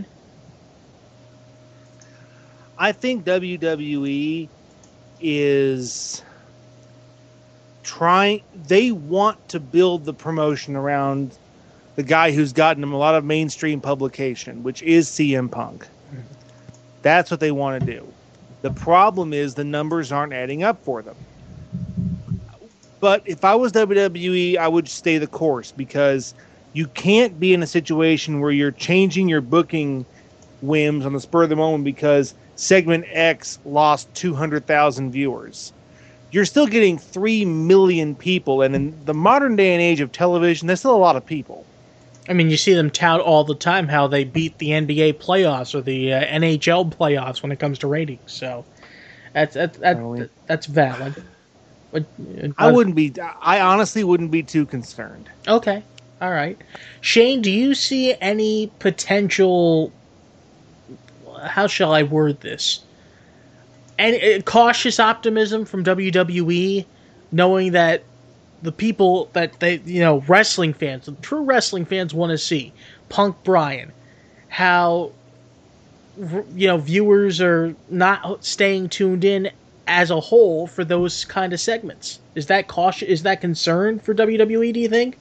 Speaker 3: I think W W E is trying, they want to build the promotion around the guy who's gotten them a lot of mainstream publication, which is C M Punk. Mm-hmm. That's what they want to do. The problem is the numbers aren't adding up for them. But if I was W W E, I would stay the course because you can't be in a situation where you're changing your booking whims on the spur of the moment because segment X lost two hundred thousand viewers. You're still getting three million people, and in the modern day and age of television, there's still a lot of people.
Speaker 1: I mean, you see them tout all the time how they beat the N B A playoffs or the uh, N H L playoffs when it comes to ratings. So that's that's that's, that's valid. But, uh,
Speaker 3: I wouldn't be. I honestly wouldn't be too concerned.
Speaker 1: Okay, all right. Shane, do you see any potential how shall I word this? And uh, cautious optimism from W W E, knowing that the people that they, you know, wrestling fans, the true wrestling fans want to see, Punk Bryan, how, you know, viewers are not staying tuned in as a whole for those kind of segments. Is that caution? Is that concern for W W E, do you think?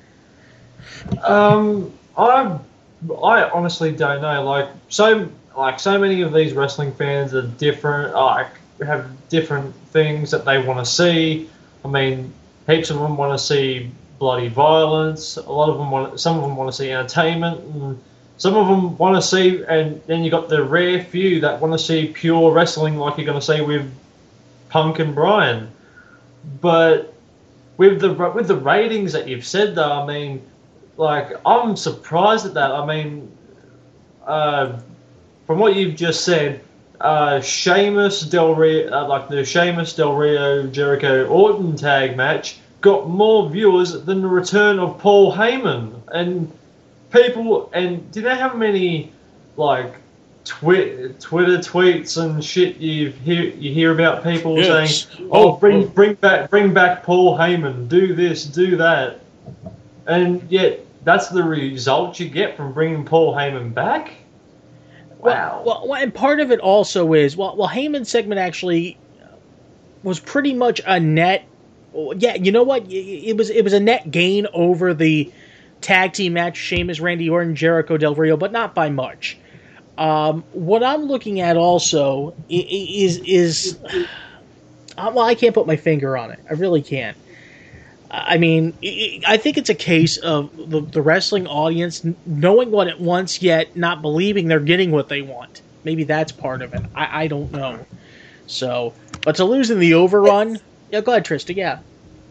Speaker 4: Um, I I honestly don't know. Like so, like so many of these wrestling fans are different. Like have different things that they want to see. I mean, heaps of them want to see bloody violence. A lot of them want. Some of them want to see entertainment, and some of them want to see. And then you got the rare few that want to see pure wrestling, like you're going to see with Punk and Bryan. But with the with the ratings that you've said, though, I mean. Like, I'm surprised at that. I mean, uh, from what you've just said, uh, Sheamus Del Rio, uh, like the Sheamus Del Rio Jericho Orton tag match, got more viewers than the return of Paul Heyman. And people, and do you know how many like twi- Twitter tweets and shit you hear you hear about people
Speaker 1: Yes.
Speaker 4: saying, "Oh, bring bring back bring back Paul Heyman, do this, do that," and yet. That's the result you get from bringing Paul Heyman back? Wow.
Speaker 1: Well, well, and part of it also is, well, well, Heyman's segment actually was pretty much a net, yeah, you know what? It was it was a net gain over the tag team match, Sheamus, Randy Orton, Jericho, Del Rio, but not by much. Um, what I'm looking at also is, is, well, I can't put my finger on it. I really can't. I mean, I think it's a case of the, the wrestling audience knowing what it wants, yet not believing they're getting what they want. Maybe that's part of it. I, I don't know. So, but to lose in the overrun, it's, yeah, go ahead, Trista. Yeah,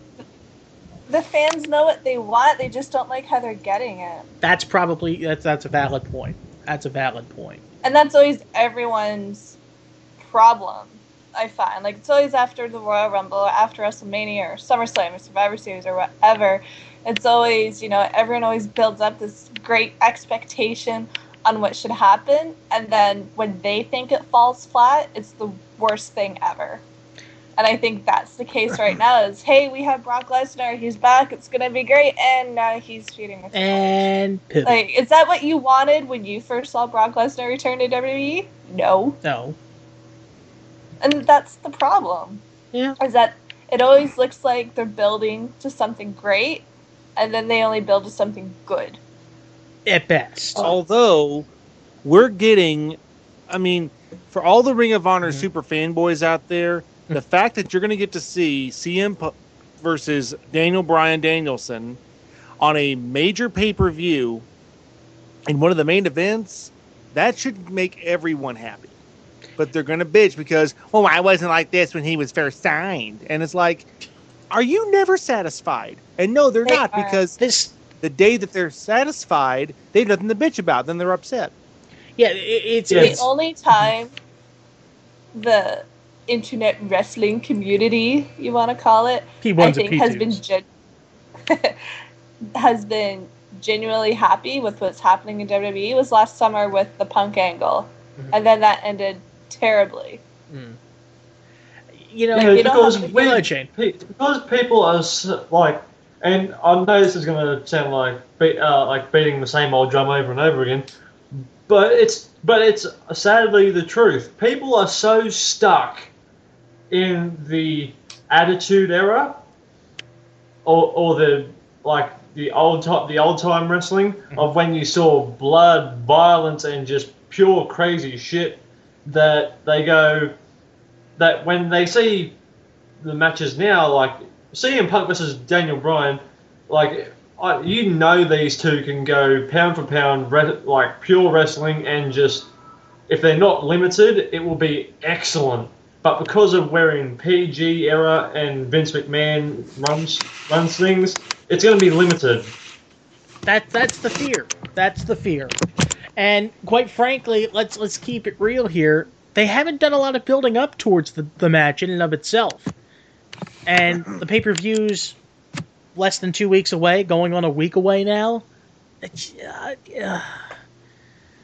Speaker 2: the fans know what they want. They just don't like how they're getting it.
Speaker 1: That's probably that's that's a valid point. That's a valid point.
Speaker 2: And that's always everyone's problem. I find like it's always after the Royal Rumble or after WrestleMania or SummerSlam or Survivor Series or whatever. It's always, you know, everyone always builds up this great expectation on what should happen, and then when they think it falls flat, it's the worst thing ever. And I think that's the case right now. Is hey, we have Brock Lesnar, he's back, it's gonna be great, and now he's feuding with
Speaker 1: and
Speaker 2: like, is that what you wanted when you first saw Brock Lesnar return to W W E? No.
Speaker 1: No.
Speaker 2: And that's the problem.
Speaker 1: Yeah.
Speaker 2: Is that it always looks like they're building to something great, and then they only build to something good.
Speaker 1: At best.
Speaker 3: Although, we're getting, I mean, for all the Ring of Honor mm-hmm. super fanboys out there, mm-hmm. the fact that you're going to get to see C M P- versus Daniel Bryan Danielson on a major pay-per-view in one of the main events, that should make everyone happy. But they're going to bitch because, oh, I wasn't like this when he was first signed. And it's like, are you never satisfied? And no, they're
Speaker 2: they
Speaker 3: not,
Speaker 2: are.
Speaker 3: because this the day that they're satisfied, they have nothing to bitch about. Then they're upset.
Speaker 1: Yeah, it, it's...
Speaker 2: The
Speaker 1: it's,
Speaker 2: only time the internet wrestling community, you want to call it, I think has been, gen- has been genuinely happy with what's happening in W W E was last summer with the Punk angle. Mm-hmm. And then that ended terribly.
Speaker 1: Mm. You know,
Speaker 4: yeah,
Speaker 1: you
Speaker 4: because,
Speaker 1: don't
Speaker 4: we, because people are like, and I know this is going to sound like be, uh, like beating the same old drum over and over again, but it's but it's sadly the truth. People are so stuck in the Attitude Era, or or the like the old time the old time wrestling mm-hmm. of when you saw blood, violence, and just pure crazy shit, that they go, that when they see the matches now, like C M Punk versus Daniel Bryan, like I, you know these two can go pound for pound, re- like pure wrestling, and just if they're not limited, it will be excellent. But because of wearing P G era and Vince McMahon runs runs things, it's going to be limited.
Speaker 1: That that's the fear. That's the fear. And quite frankly, let's let's keep it real here. They haven't done a lot of building up towards the, the match in and of itself. And the pay-per-view's less than two weeks away, going on a week away now. It's, uh, uh,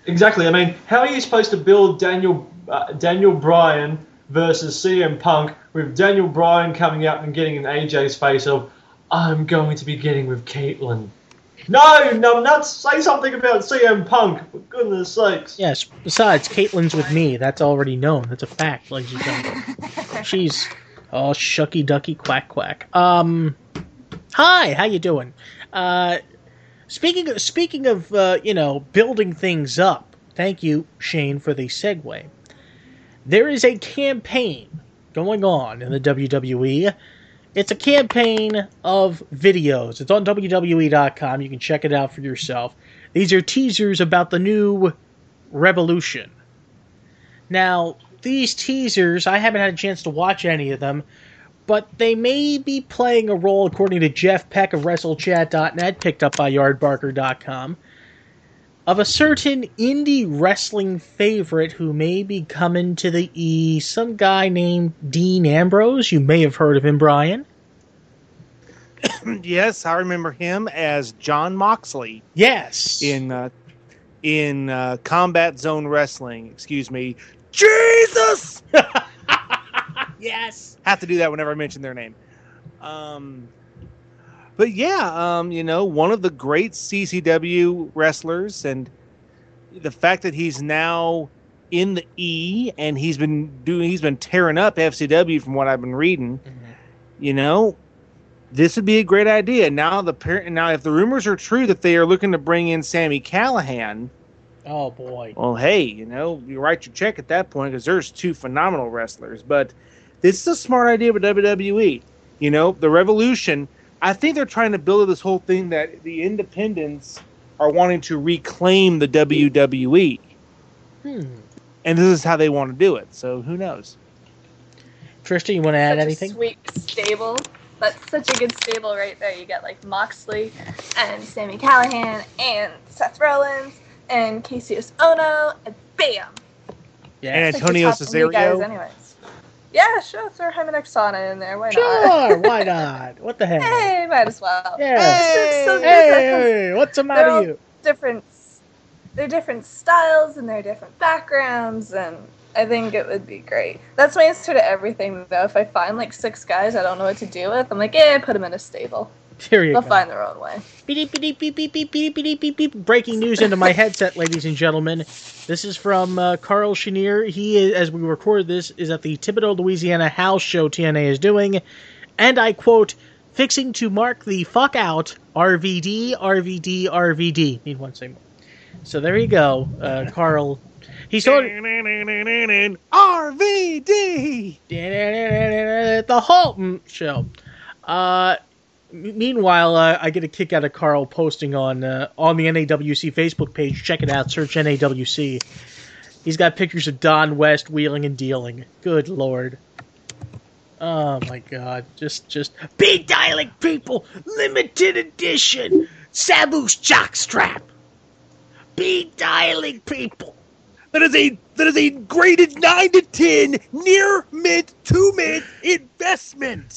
Speaker 4: Exactly. I mean, how are you supposed to build Daniel uh, Daniel Bryan versus C M Punk with Daniel Bryan coming out and getting in A J's face of, I'm going to be getting with Caitlyn. No, no, nuts! Say something about C M Punk, for goodness sakes.
Speaker 1: Yes, besides, Caitlyn's with me. That's already known. That's a fact, ladies and gentlemen. She's all shucky ducky quack quack. Um, hi, how you doing? Uh, speaking of, speaking of, uh, you know, building things up, thank you, Shane, for the segue. There is a campaign going on in the W W E. It's a campaign of videos. It's on W W E dot com. You can check it out for yourself. These are teasers about the new Revolution. Now, these teasers, I haven't had a chance to watch any of them, but they may be playing a role, according to Jeff Peck of WrestleChat dot net, picked up by Yardbarker dot com, of a certain indie wrestling favorite who may be coming to the E, some guy named Dean Ambrose. You may have heard of him, Brian.
Speaker 3: Yes, I remember him as John Moxley.
Speaker 1: Yes.
Speaker 3: In uh, in uh, Combat Zone Wrestling. Excuse me. Jesus!
Speaker 1: Yes.
Speaker 3: Have to do that whenever I mention their name. Um... But yeah, um, you know, one of the great C C W wrestlers, and the fact that he's now in the E and he's been doing, he's been tearing up F C W from what I've been reading. Mm-hmm. You know, this would be a great idea. Now the now if the rumors are true that they are looking to bring in Sami Callihan,
Speaker 1: oh boy,
Speaker 3: well, hey, you know, you write your check at that point because there's two phenomenal wrestlers. But this is a smart idea with W W E. You know, the Revolution. I think they're trying to build this whole thing that the independents are wanting to reclaim the W W E.
Speaker 1: Hmm.
Speaker 3: And this is how they want to do it. So who knows?
Speaker 1: Trista, you want to add
Speaker 2: such
Speaker 1: anything?
Speaker 2: A sweet stable. That's such a good stable right there. You get like Moxley and Sami Callihan and Seth Rollins and Cassius Ohno and bam.
Speaker 3: Yeah. And Antonio like Cesaro.
Speaker 2: Guys anyways. Yeah, sure. Throw him and Oksana in there. Why
Speaker 1: sure,
Speaker 2: not?
Speaker 1: Sure, why not? What the heck?
Speaker 2: Hey, might as well.
Speaker 1: Yeah.
Speaker 2: Hey,
Speaker 1: so hey, hey, what's the matter with you?
Speaker 2: Different. They're different styles and they're different backgrounds, and I think it would be great. That's my answer to everything, though. If I find like six guys I don't know what to do with, I'm like, yeah, put them in a stable.
Speaker 1: Here you
Speaker 2: They'll
Speaker 1: go.
Speaker 2: find their own way.
Speaker 1: Beep, beep, beep, beep, beep, beep, beep, beep, beep. Breaking news into my headset, ladies and gentlemen. This is from uh, Carl Chenier. He, is, as we record this, is at the Thibodaux, Louisiana house show T N A is doing. And I quote, fixing to mark the fuck out, R V D, R V D, R V D. Need one second. So there you go, uh, Carl. He's told
Speaker 3: R V D!
Speaker 1: The Halton show. Uh... Meanwhile, uh, I get a kick out of Carl posting on uh, on the N A W C Facebook page. Check it out. Search N A W C. He's got pictures of Don West wheeling and dealing. Good Lord. Oh, my God. Just, just... Big dialing people! Limited edition! Sabu's jockstrap! Big dialing people!
Speaker 3: That is a that is a graded nine to ten near mid to mid investment.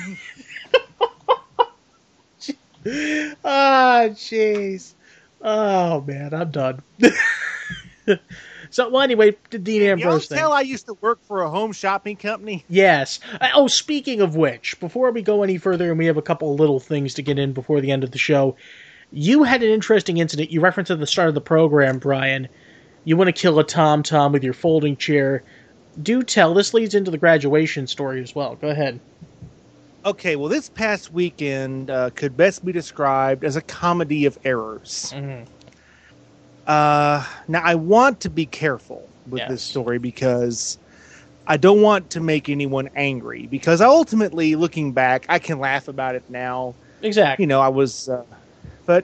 Speaker 1: Ah, jeez. Oh, man, I'm done. So, well, anyway, the Dean Ambrose thing.
Speaker 3: You tell I used to work for a home shopping company?
Speaker 1: Yes. Oh, speaking of which, before we go any further, and we have a couple of little things to get in before the end of the show, you had an interesting incident. You referenced at the start of the program, Brian. You want to kill a tom-tom with your folding chair. Do tell. This leads into the graduation story as well. Go ahead.
Speaker 3: Okay, well, this past weekend uh, could best be described as a comedy of errors.
Speaker 1: Mm-hmm.
Speaker 3: Uh, now, I want to be careful with
Speaker 1: yes.
Speaker 3: this story because I don't want to make anyone angry. Because ultimately, looking back, I can laugh about it now.
Speaker 1: Exactly.
Speaker 3: You know, I was... Uh, but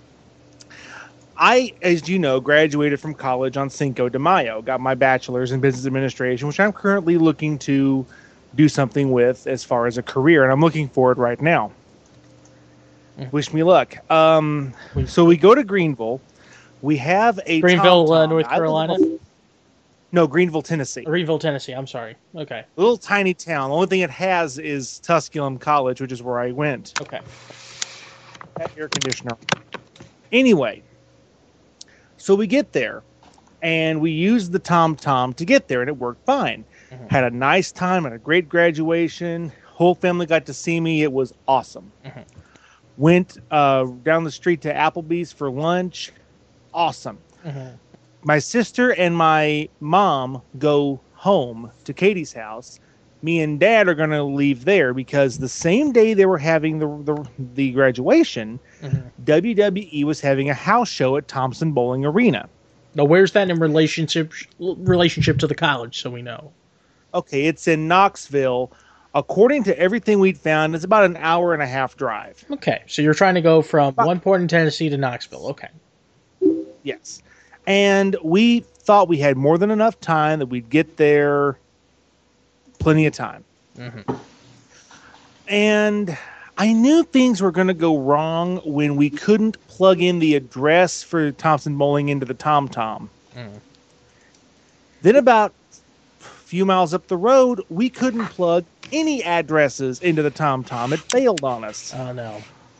Speaker 3: I, as you know, graduated from college on Cinco de Mayo. Got my bachelor's in business administration, which I'm currently looking to do something with as far as a career, and I'm looking for it right now. Mm. Wish me luck. Um, so we go to Greenville. We have a
Speaker 1: Greenville,
Speaker 3: Tom-Tom.
Speaker 1: uh, North Carolina?
Speaker 3: No, Greenville, Tennessee.
Speaker 1: Greenville, Tennessee. I'm sorry. Okay.
Speaker 3: Little tiny town. The only thing it has is Tusculum College, which is where I went.
Speaker 1: Okay.
Speaker 3: That air conditioner. Anyway, so we get there. And we used the TomTom to get there, and it worked fine. Mm-hmm. Had a nice time and a great graduation. Whole family got to see me. It was awesome. Mm-hmm. Went uh, down the street to Applebee's for lunch. Awesome. Mm-hmm. My sister and my mom go home to Katie's house. Me and Dad are going to leave there because the same day they were having the the, the graduation, mm-hmm. W W E was having a house show at Thompson Bowling Arena.
Speaker 1: Now, where's that in relationship relationship to the college, so we know?
Speaker 3: Okay, it's in Knoxville. According to everything we'd found, it's about an hour and a half drive.
Speaker 1: Okay, so you're trying to go from about, one port in Tennessee to Knoxville. Okay.
Speaker 3: Yes. And we thought we had more than enough time, that we'd get there plenty of time. Mm-hmm. And I knew things were going to go wrong when we couldn't plug in the address for Thompson Bowling into the TomTom. Mm. Then about a few miles up the road, we couldn't plug any addresses into the TomTom. It failed on us.
Speaker 1: Oh, no.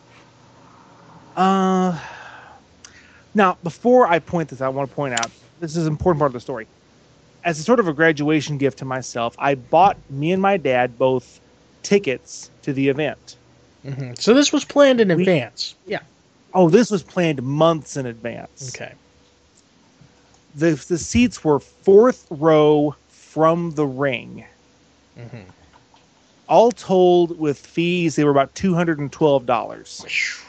Speaker 3: Uh, now, before I point this out, I want to point out, this is an important part of the story. As a sort of a graduation gift to myself, I bought me and my dad both tickets to the event.
Speaker 1: Mm-hmm. So this was planned in we, advance. Yeah.
Speaker 3: Oh, this was planned months in advance.
Speaker 1: Okay.
Speaker 3: The the seats were fourth row from the ring. Mm-hmm. All told, with fees, they were about two hundred and twelve dollars.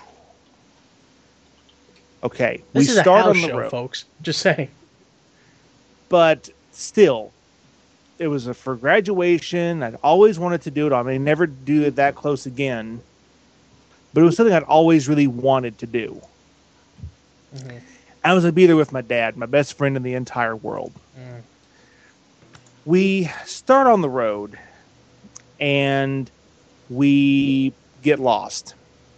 Speaker 3: Okay,
Speaker 1: this
Speaker 3: we
Speaker 1: is
Speaker 3: start
Speaker 1: a house
Speaker 3: on the
Speaker 1: show,
Speaker 3: road,
Speaker 1: folks. Just saying.
Speaker 3: But still, it was a, for graduation. I'd always wanted to do it. I may never do it that close again. But it was something I'd always really wanted to do. Mm-hmm. I was going to be there with my dad, my best friend in the entire world. Mm. We start on the road, and we get lost.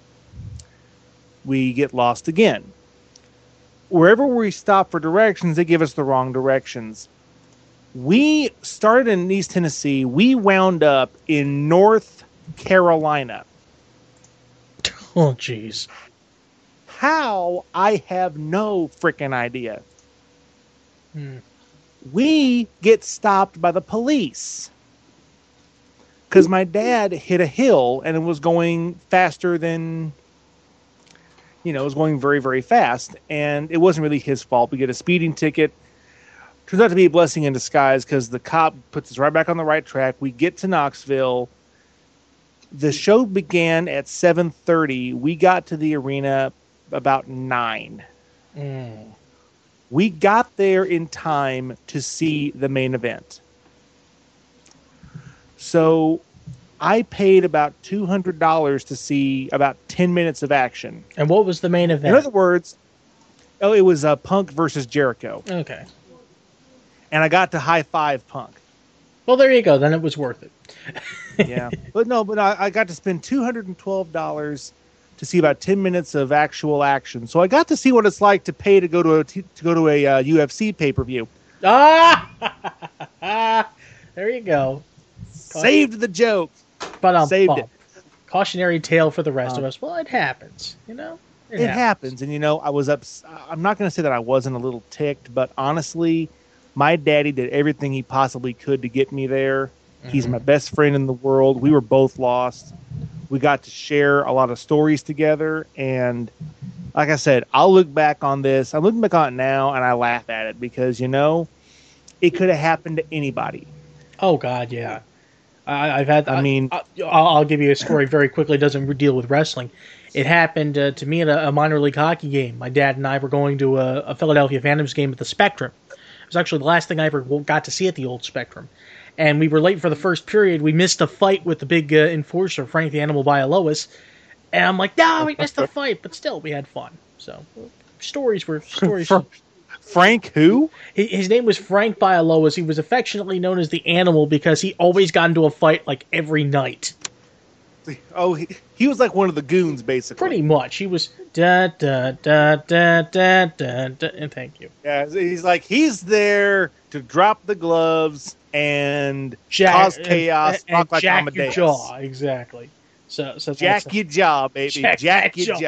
Speaker 3: We get lost again. Wherever we stop for directions, they give us the wrong directions. We started in East Tennessee. We wound up in North Carolina.
Speaker 1: Oh, jeez.
Speaker 3: How? I have no freaking idea.
Speaker 1: Hmm.
Speaker 3: We get stopped by the police because my dad hit a hill and it was going faster than, you know, it was going very, very fast. And it wasn't really his fault. We get a speeding ticket. Turns out to be a blessing in disguise because the cop puts us right back on the right track. We get to Knoxville. The show began at seven thirty. We got to the arena about nine.
Speaker 1: Mm.
Speaker 3: We got there in time to see the main event. So I paid about two hundred dollars to see about ten minutes of action.
Speaker 1: And what was the main event?
Speaker 3: In other words, oh, it was uh, Punk versus Jericho.
Speaker 1: Okay.
Speaker 3: And I got to high-five Punk.
Speaker 1: Well, there you go. Then it was worth it.
Speaker 3: Yeah. But no, but I, I got to spend two hundred twelve dollars to see about ten minutes of actual action. So I got to see what it's like to pay to go to a, to go to a uh, U F C pay-per-view.
Speaker 1: Ah! There you go.
Speaker 3: Saved the joke.
Speaker 1: But um,
Speaker 3: Saved
Speaker 1: bump.
Speaker 3: it.
Speaker 1: Cautionary tale for the rest
Speaker 3: um,
Speaker 1: of us. Well, it happens, you know?
Speaker 3: It, it happens. happens. And, you know, I was up. I'm not going to say that I wasn't a little ticked, but honestly, my daddy did everything he possibly could to get me there. Mm-hmm. He's my best friend in the world. We were both lost. We got to share a lot of stories together. And like I said, I'll look back on this. I'm looking back on it now, and I laugh at it because, you know, it could have happened to anybody.
Speaker 1: Oh, God, yeah. I, I've had.
Speaker 3: I, I mean,
Speaker 1: I, I'll, I'll give you a story very quickly. It doesn't deal with wrestling. It happened uh, to me at a, a minor league hockey game. My dad and I were going to a, a Philadelphia Phantoms game at the Spectrum. It was actually the last thing I ever got to see at the old Spectrum. And we were late for the first period. We missed a fight with the big uh, enforcer, Frank the Animal Bialowas. And I'm like, no, we missed the fight. But still, we had fun. So, stories were stories.
Speaker 3: Frank who?
Speaker 1: His name was Frank Bialowas. He was affectionately known as the Animal because he always got into a fight like every night.
Speaker 3: Oh, he, he was like one of the goons, basically.
Speaker 1: Pretty much. He was da da da da da da da. And thank you.
Speaker 3: Yeah, he's like he's there to drop the gloves and
Speaker 1: jack,
Speaker 3: cause chaos,
Speaker 1: and, and
Speaker 3: like
Speaker 1: jack
Speaker 3: Amadeus.
Speaker 1: your jaw. Exactly. So, so
Speaker 3: jack your jaw, baby. Jack, jack your jaw. jaw.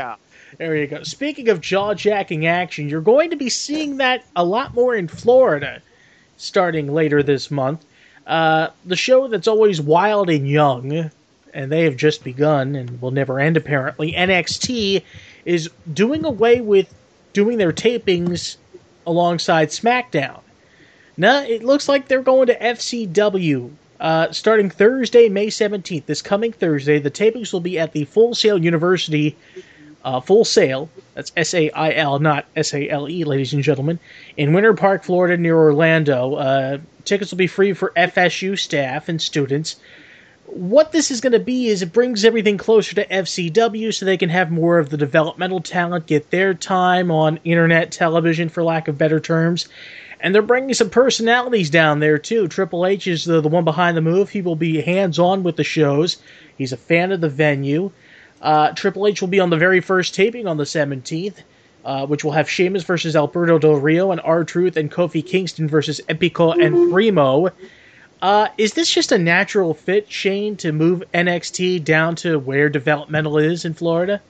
Speaker 1: There you go. Speaking of jaw-jacking action, you're going to be seeing that a lot more in Florida starting later this month. Uh, the show that's always wild and young, and they have just begun and will never end apparently, N X T is doing away with doing their tapings alongside SmackDown. Now, it looks like they're going to F C W uh, starting Thursday, May seventeenth. This coming Thursday, the tapings will be at the Full Sail University. Uh, Full Sail, that's S A I L, not S A L E, ladies and gentlemen, in Winter Park, Florida, near Orlando. Uh, tickets will be free for F S U staff and students. What this is going to be is it brings everything closer to F C W so they can have more of the developmental talent get their time on internet television, for lack of better terms. And they're bringing some personalities down there, too. Triple H is the, the one behind the move. He will be hands-on with the shows. He's a fan of the venue. Uh, Triple H will be on the very first taping on the seventeenth, uh, which will have Sheamus versus Alberto Del Rio and R-Truth and Kofi Kingston versus Epico and Primo. Uh, is this just a natural fit, Shane, to move N X T down to where developmental is in Florida?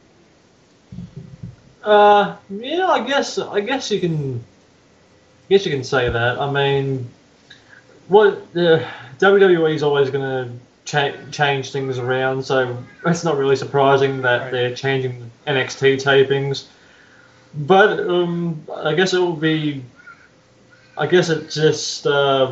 Speaker 4: Uh, yeah, I guess I guess you can, I guess you can say that. I mean, what the W W E is always going to cha- change things around, so it's not really surprising that right. they're changing N X T tapings. But um, I guess it will be. I guess it's just. Uh,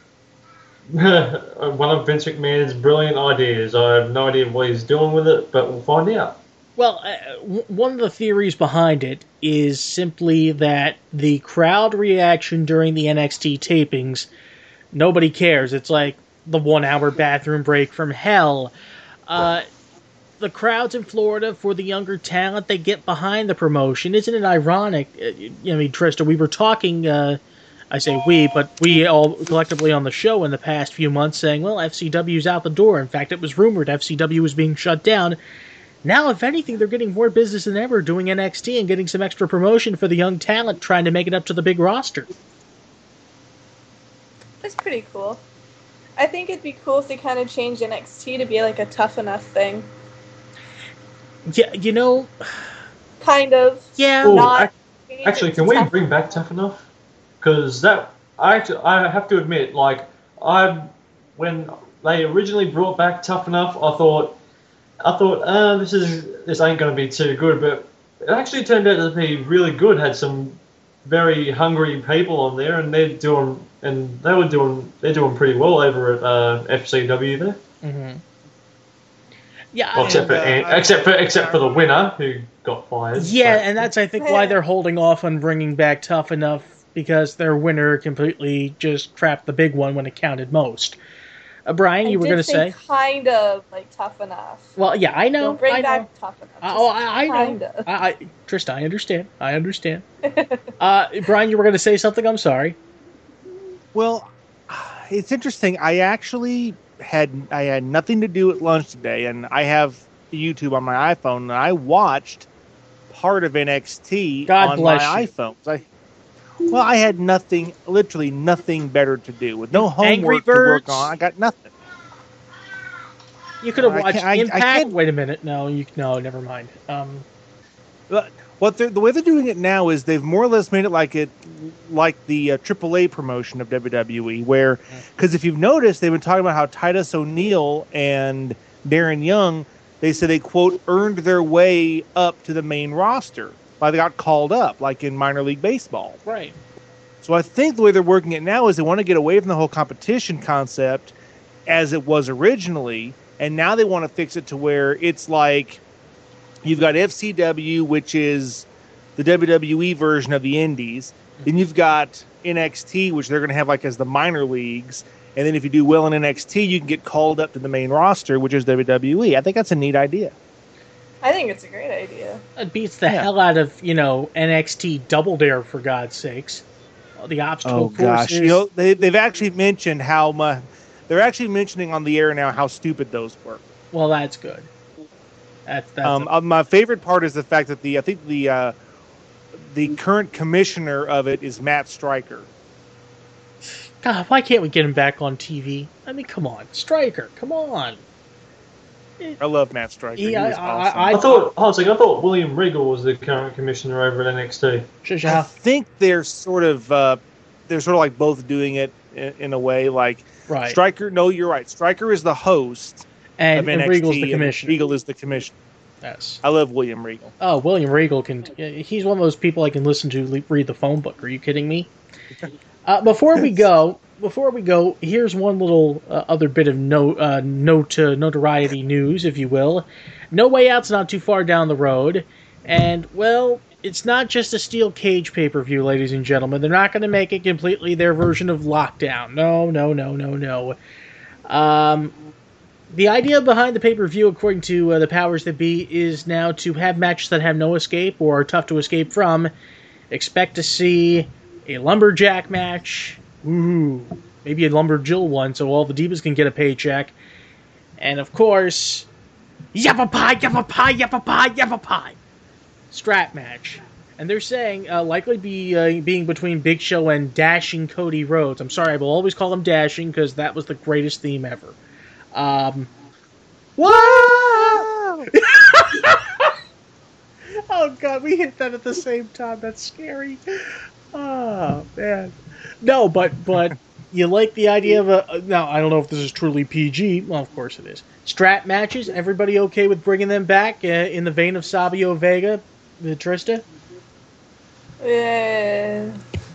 Speaker 4: one of Vince McMahon's brilliant ideas. I have no idea what he's doing with it, but we'll find out.
Speaker 1: Well, uh, w- one of the theories behind it is simply that the crowd reaction during the N X T tapings, nobody cares. It's like the one-hour bathroom break from hell. Uh, the crowds in Florida, for the younger talent, they get behind the promotion. Isn't it ironic? I mean, Trista, we were talking... Uh, I say we, but we all collectively on the show in the past few months saying, well, F C W's out the door. In fact, it was rumored F C W was being shut down. Now, if anything, they're getting more business than ever doing N X T and getting some extra promotion for the young talent trying to make it up to the big roster.
Speaker 2: That's pretty cool. I think it'd be cool if they kind of changed N X T to be like a Tough Enough thing.
Speaker 1: Yeah, you know...
Speaker 2: Kind of.
Speaker 1: Yeah.
Speaker 4: Ooh,
Speaker 2: not
Speaker 4: I, actually, can we bring back Tough Enough? Because that, I actually, I have to admit, like, I, when they originally brought back Tough Enough, I thought, I thought, uh, this is, this ain't going to be too good, but it actually turned out to be really good. Had some very hungry people on there, and they're doing, and they were doing, they're doing pretty well over at uh, F C W there.
Speaker 1: Mm-hmm. Yeah,
Speaker 4: well, except
Speaker 1: and,
Speaker 4: for
Speaker 1: uh,
Speaker 4: except for except for the winner who got fired.
Speaker 1: Yeah,
Speaker 4: but.
Speaker 1: and that's I think why they're holding off on bringing back Tough Enough. Because their winner completely just crapped the big one when it counted most. Uh, Brian, you
Speaker 2: I
Speaker 1: were going to
Speaker 2: say
Speaker 1: say?
Speaker 2: Kind of like Tough Enough.
Speaker 1: Well, yeah, I know.
Speaker 2: Don't bring
Speaker 1: I
Speaker 2: back
Speaker 1: know.
Speaker 2: Tough Enough.
Speaker 1: Uh, oh, I, I know.
Speaker 2: Kinda.
Speaker 1: I, I, Trista, I understand. I understand. uh, Brian, you were going to say something? I'm sorry.
Speaker 3: Well, it's interesting. I actually had I had nothing to do at lunch today, and I have YouTube on my iPhone, and I watched part of N X T
Speaker 1: God
Speaker 3: on
Speaker 1: bless
Speaker 3: my
Speaker 1: you.
Speaker 3: iPhone. I, Well, I had nothing, literally nothing better to do. With no
Speaker 1: Angry
Speaker 3: homework to work
Speaker 1: Birds?
Speaker 3: on, I got nothing.
Speaker 1: You could have
Speaker 3: I
Speaker 1: watched
Speaker 3: can't- I- I
Speaker 1: Impact.
Speaker 3: can't-
Speaker 1: Wait a minute. No, you no, never mind. Um,
Speaker 3: But what they're, the way they're doing it now is they've more or less made it like it, like the uh, triple A promotion of W W E, where, because if you've noticed, they've been talking about how Titus O'Neil and Darren Young, they said they, quote, earned their way up to the main roster. Like they got called up, like in minor league baseball.
Speaker 1: right.
Speaker 3: So I think the way they're working it now is they want to get away from the whole competition concept as it was originally, and now they want to fix it to where it's like you've got F C W, which is the W W E version of the Indies. Then you've got N X T, which they're going to have like as the minor leagues. And then if you do well in N X T, you can get called up to the main roster, which is W W E. I think that's a neat idea.
Speaker 2: I think it's a great idea.
Speaker 1: It beats the hell out of, you know, N X T Double Dare, for God's sakes. The obstacle
Speaker 3: Oh gosh,
Speaker 1: courses.
Speaker 3: you know they they've actually mentioned how much they're actually mentioning on the air now how stupid those were.
Speaker 1: Well, that's good. That's that's
Speaker 3: Um,
Speaker 1: a-
Speaker 3: uh, my favorite part is the fact that the I think the uh, the current commissioner of it is Matt Stryker.
Speaker 1: God, why can't we get him back on T V? I mean, come on, Stryker, come on.
Speaker 3: I love Matt Striker.
Speaker 1: Yeah,
Speaker 3: he was
Speaker 1: I-
Speaker 3: awesome.
Speaker 1: I-
Speaker 4: I thought I was like I thought William Regal was the current commissioner over at N X T.
Speaker 3: I think they're sort of uh, they're sort of like both doing it in, in a way. Like
Speaker 1: Right.
Speaker 3: Striker, no, you're right. Striker is the host,
Speaker 1: And-
Speaker 3: of
Speaker 1: and
Speaker 3: N X T,
Speaker 1: Regal's the commissioner.
Speaker 3: Regal is the commissioner.
Speaker 1: Yes.
Speaker 3: I love William Regal.
Speaker 1: Oh, William Regal can. He's one of those people I can listen to le- read the phone book. Are you kidding me? Uh, before we go, before we go, here's one little uh, other bit of no, uh, note, uh, notoriety news, if you will. No Way Out's not too far down the road, and well, it's not just a steel cage pay-per-view, ladies and gentlemen. They're not going to make it completely their version of Lockdown. No, no, no, no, no. Um, the idea behind the pay-per-view, according to uh, the powers that be, is now to have matches that have no escape or are tough to escape from. Expect to see a lumberjack match. Ooh, maybe a lumberjill one, so all the divas can get a paycheck. And of course, yappa pie, yappa pie, yappa pie, yappa pie. Strap match. And they're saying uh, likely be uh, being between Big Show and Dashing Cody Rhodes. I'm sorry, I will always call him Dashing because that was the greatest theme ever. Um, wow! Oh god, we hit that at the same time. That's scary. Oh man, no, but but you like the idea of a? Now I don't know if this is truly P G. Well, of course it is. Strap matches. Everybody okay with bringing them back uh, in the vein of Savio Vega, the Trista?
Speaker 2: Yeah.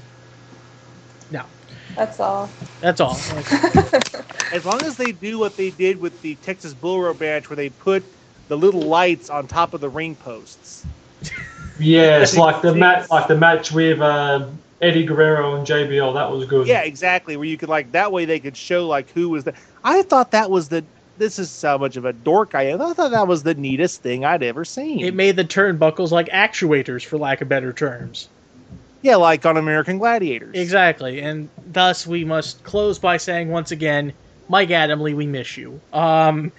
Speaker 1: No.
Speaker 2: That's all.
Speaker 1: That's all.
Speaker 3: As long as they do what they did with the Texas Bull Rope match, where they put the little lights on top of the ring posts.
Speaker 4: Yeah, it's like the match, like the match with uh, Eddie Guerrero and J B L. That was good.
Speaker 3: Yeah, exactly. Where you could like that way they could show like who was the. I thought that was the. This is how much of a dork I am. I thought that was the neatest thing I'd ever seen.
Speaker 1: It made the turnbuckles like actuators, for lack of better terms.
Speaker 3: Yeah, like on American Gladiators.
Speaker 1: Exactly, and thus we must close by saying once again, Mike Adamle, we miss you. Um,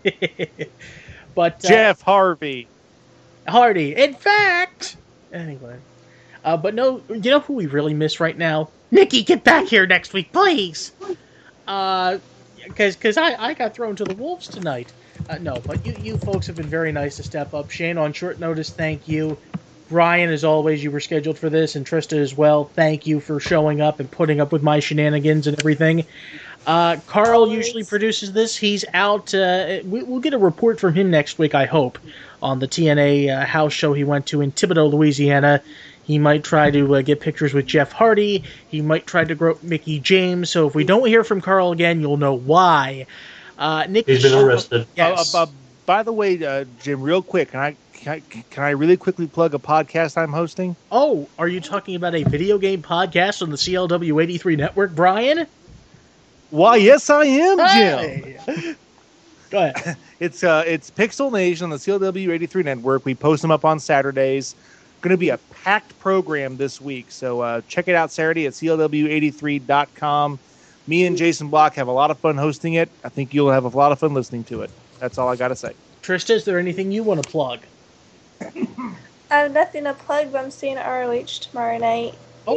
Speaker 1: but uh,
Speaker 3: Jeff Harvey,
Speaker 1: Hardy. In fact, anyway, uh, but no, you know who we really miss right now? Nikki, get back here next week, please. Uh, because because I I got thrown to the wolves tonight. Uh, no, but you you folks have been very nice to step up. Shane, on short notice, thank you. Brian, as always, you were scheduled for this, and Trista as well. Thank you for showing up and putting up with my shenanigans and everything. Uh, Carl usually produces this. He's out. Uh, we, we'll get a report from him next week, I hope, on the T N A uh, house show he went to in Thibodaux, Louisiana. He might try to uh, get pictures with Jeff Hardy. He might try to grope Mickey James. So if we don't hear from Carl again, you'll know why. Uh, Nick,
Speaker 4: He's been arrested.
Speaker 1: Yes.
Speaker 3: Uh, uh, by the way, uh, Jim, real quick, can I, can I can I really quickly plug a podcast I'm hosting?
Speaker 1: Oh, are you talking about a video game podcast on the C L W eighty-three network, Brian?
Speaker 3: Why, yes, I am, Jim.
Speaker 1: Hey. Go ahead.
Speaker 3: It's uh, it's Pixel Nation on the C L W eighty-three network. We post them up on Saturdays. Going to be a packed program this week, so uh, check it out Saturday at C L W eighty-three dot com. Me and Jason Block have a lot of fun hosting it. I think you'll have a lot of fun listening to it. That's all I got to say.
Speaker 1: Trista, is there anything you want to plug?
Speaker 2: I have nothing to plug, but I'm seeing R O H tomorrow night.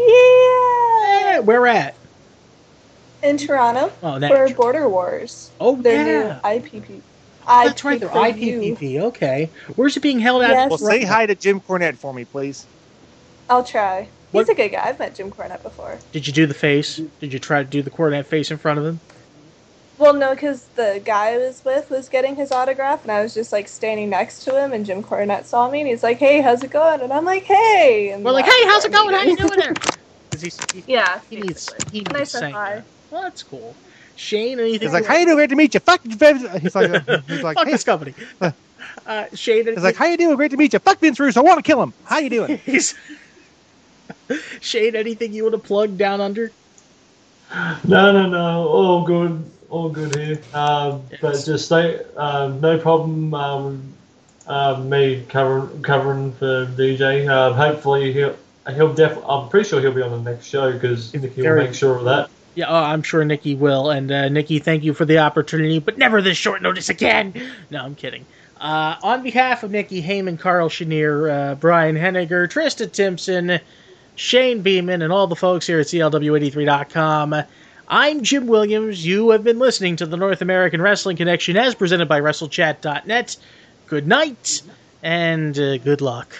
Speaker 1: Oh. Yeah! Where at?
Speaker 2: In Toronto
Speaker 1: Oh,
Speaker 2: for
Speaker 1: that's-
Speaker 2: Border Wars.
Speaker 1: Oh,
Speaker 2: their
Speaker 1: yeah.
Speaker 2: new I P P.
Speaker 1: Oh, that's right, they're I P P P. Okay. Where's it being held out?
Speaker 2: Yes.
Speaker 3: Well, say hi to Jim Cornette for me, please.
Speaker 2: I'll try. He's
Speaker 1: What-
Speaker 2: a good guy. I've met Jim Cornette before.
Speaker 1: Did you do the face? Did you try to do the coordinate face in front of him?
Speaker 2: Well, no, because the guy I was with was getting his autograph, and I was just like standing next to him, and Jim Cornette saw me, and he's like, "Hey, how's it going?" And I'm like, "Hey." And
Speaker 1: We're like, "Hey, how's it going? How you doing there?" Does he, he,
Speaker 2: Yeah,
Speaker 1: he needs he needs
Speaker 2: nice
Speaker 1: saying
Speaker 2: and high.
Speaker 1: that. Well, that's cool. Shane, anything?
Speaker 3: He's like, "How you doing? Great to meet you." Fuck. He's like, uh, he's like,
Speaker 1: Fuck
Speaker 3: hey.
Speaker 1: this company. Uh, Shane,
Speaker 3: He's like, "How you doing? Great to meet you." Fuck Vince Russo. I want to kill him. How you doing?
Speaker 1: He's Shane, anything you want to plug down under?
Speaker 4: No, no, no. All good. All good here. Um, But just stay. Um, no problem. Um, uh, me covering covering for D J. Uh, hopefully he'll he'll def. I'm pretty sure he'll be on the next show because Nicky will
Speaker 1: Very-
Speaker 4: make sure of that.
Speaker 1: Yeah, oh, I'm sure Nikki will. And uh, Nikki, thank you for the opportunity, but never this short notice again. No, I'm kidding. Uh, on behalf of Nikki Heyman, Carl Chenier, uh, Brian Henniger, Trista Timpson, Shane Beeman, and all the folks here at C L W eighty-three dot com, I'm Jim Williams. You have been listening to the North American Wrestling Connection as presented by WrestleChat dot net. Good night and uh, good luck.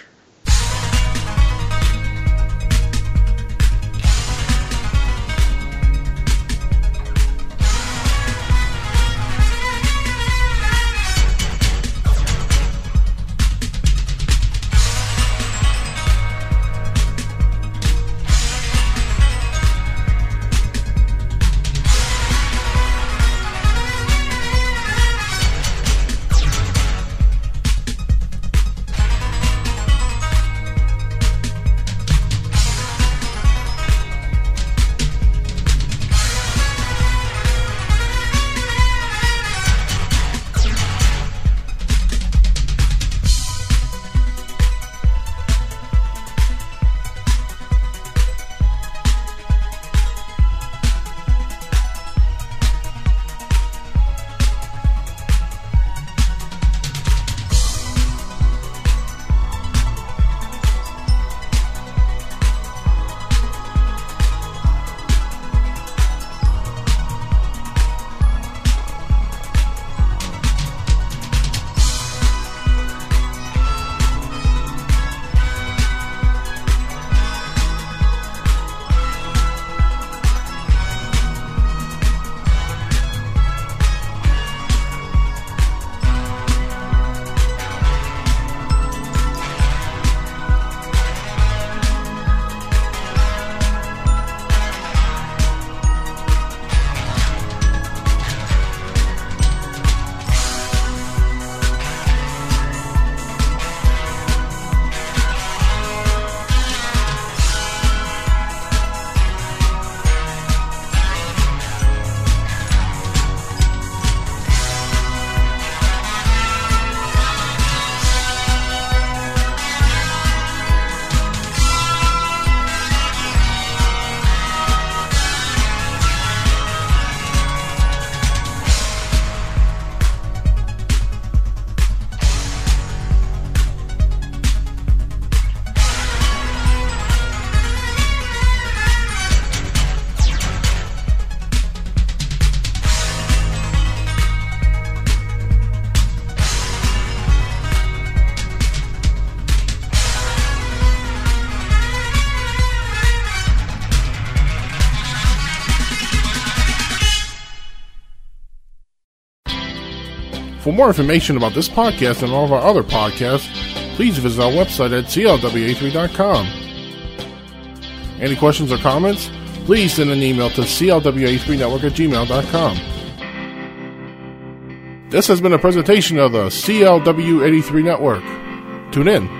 Speaker 14: For more information about this podcast and all of our other podcasts, please visit our website at C L W eighty-three dot com. Any questions or comments? Please send an email to C L W eighty-three network at gmail dot com. This has been a presentation of the C L W eighty-three Network. Tune in.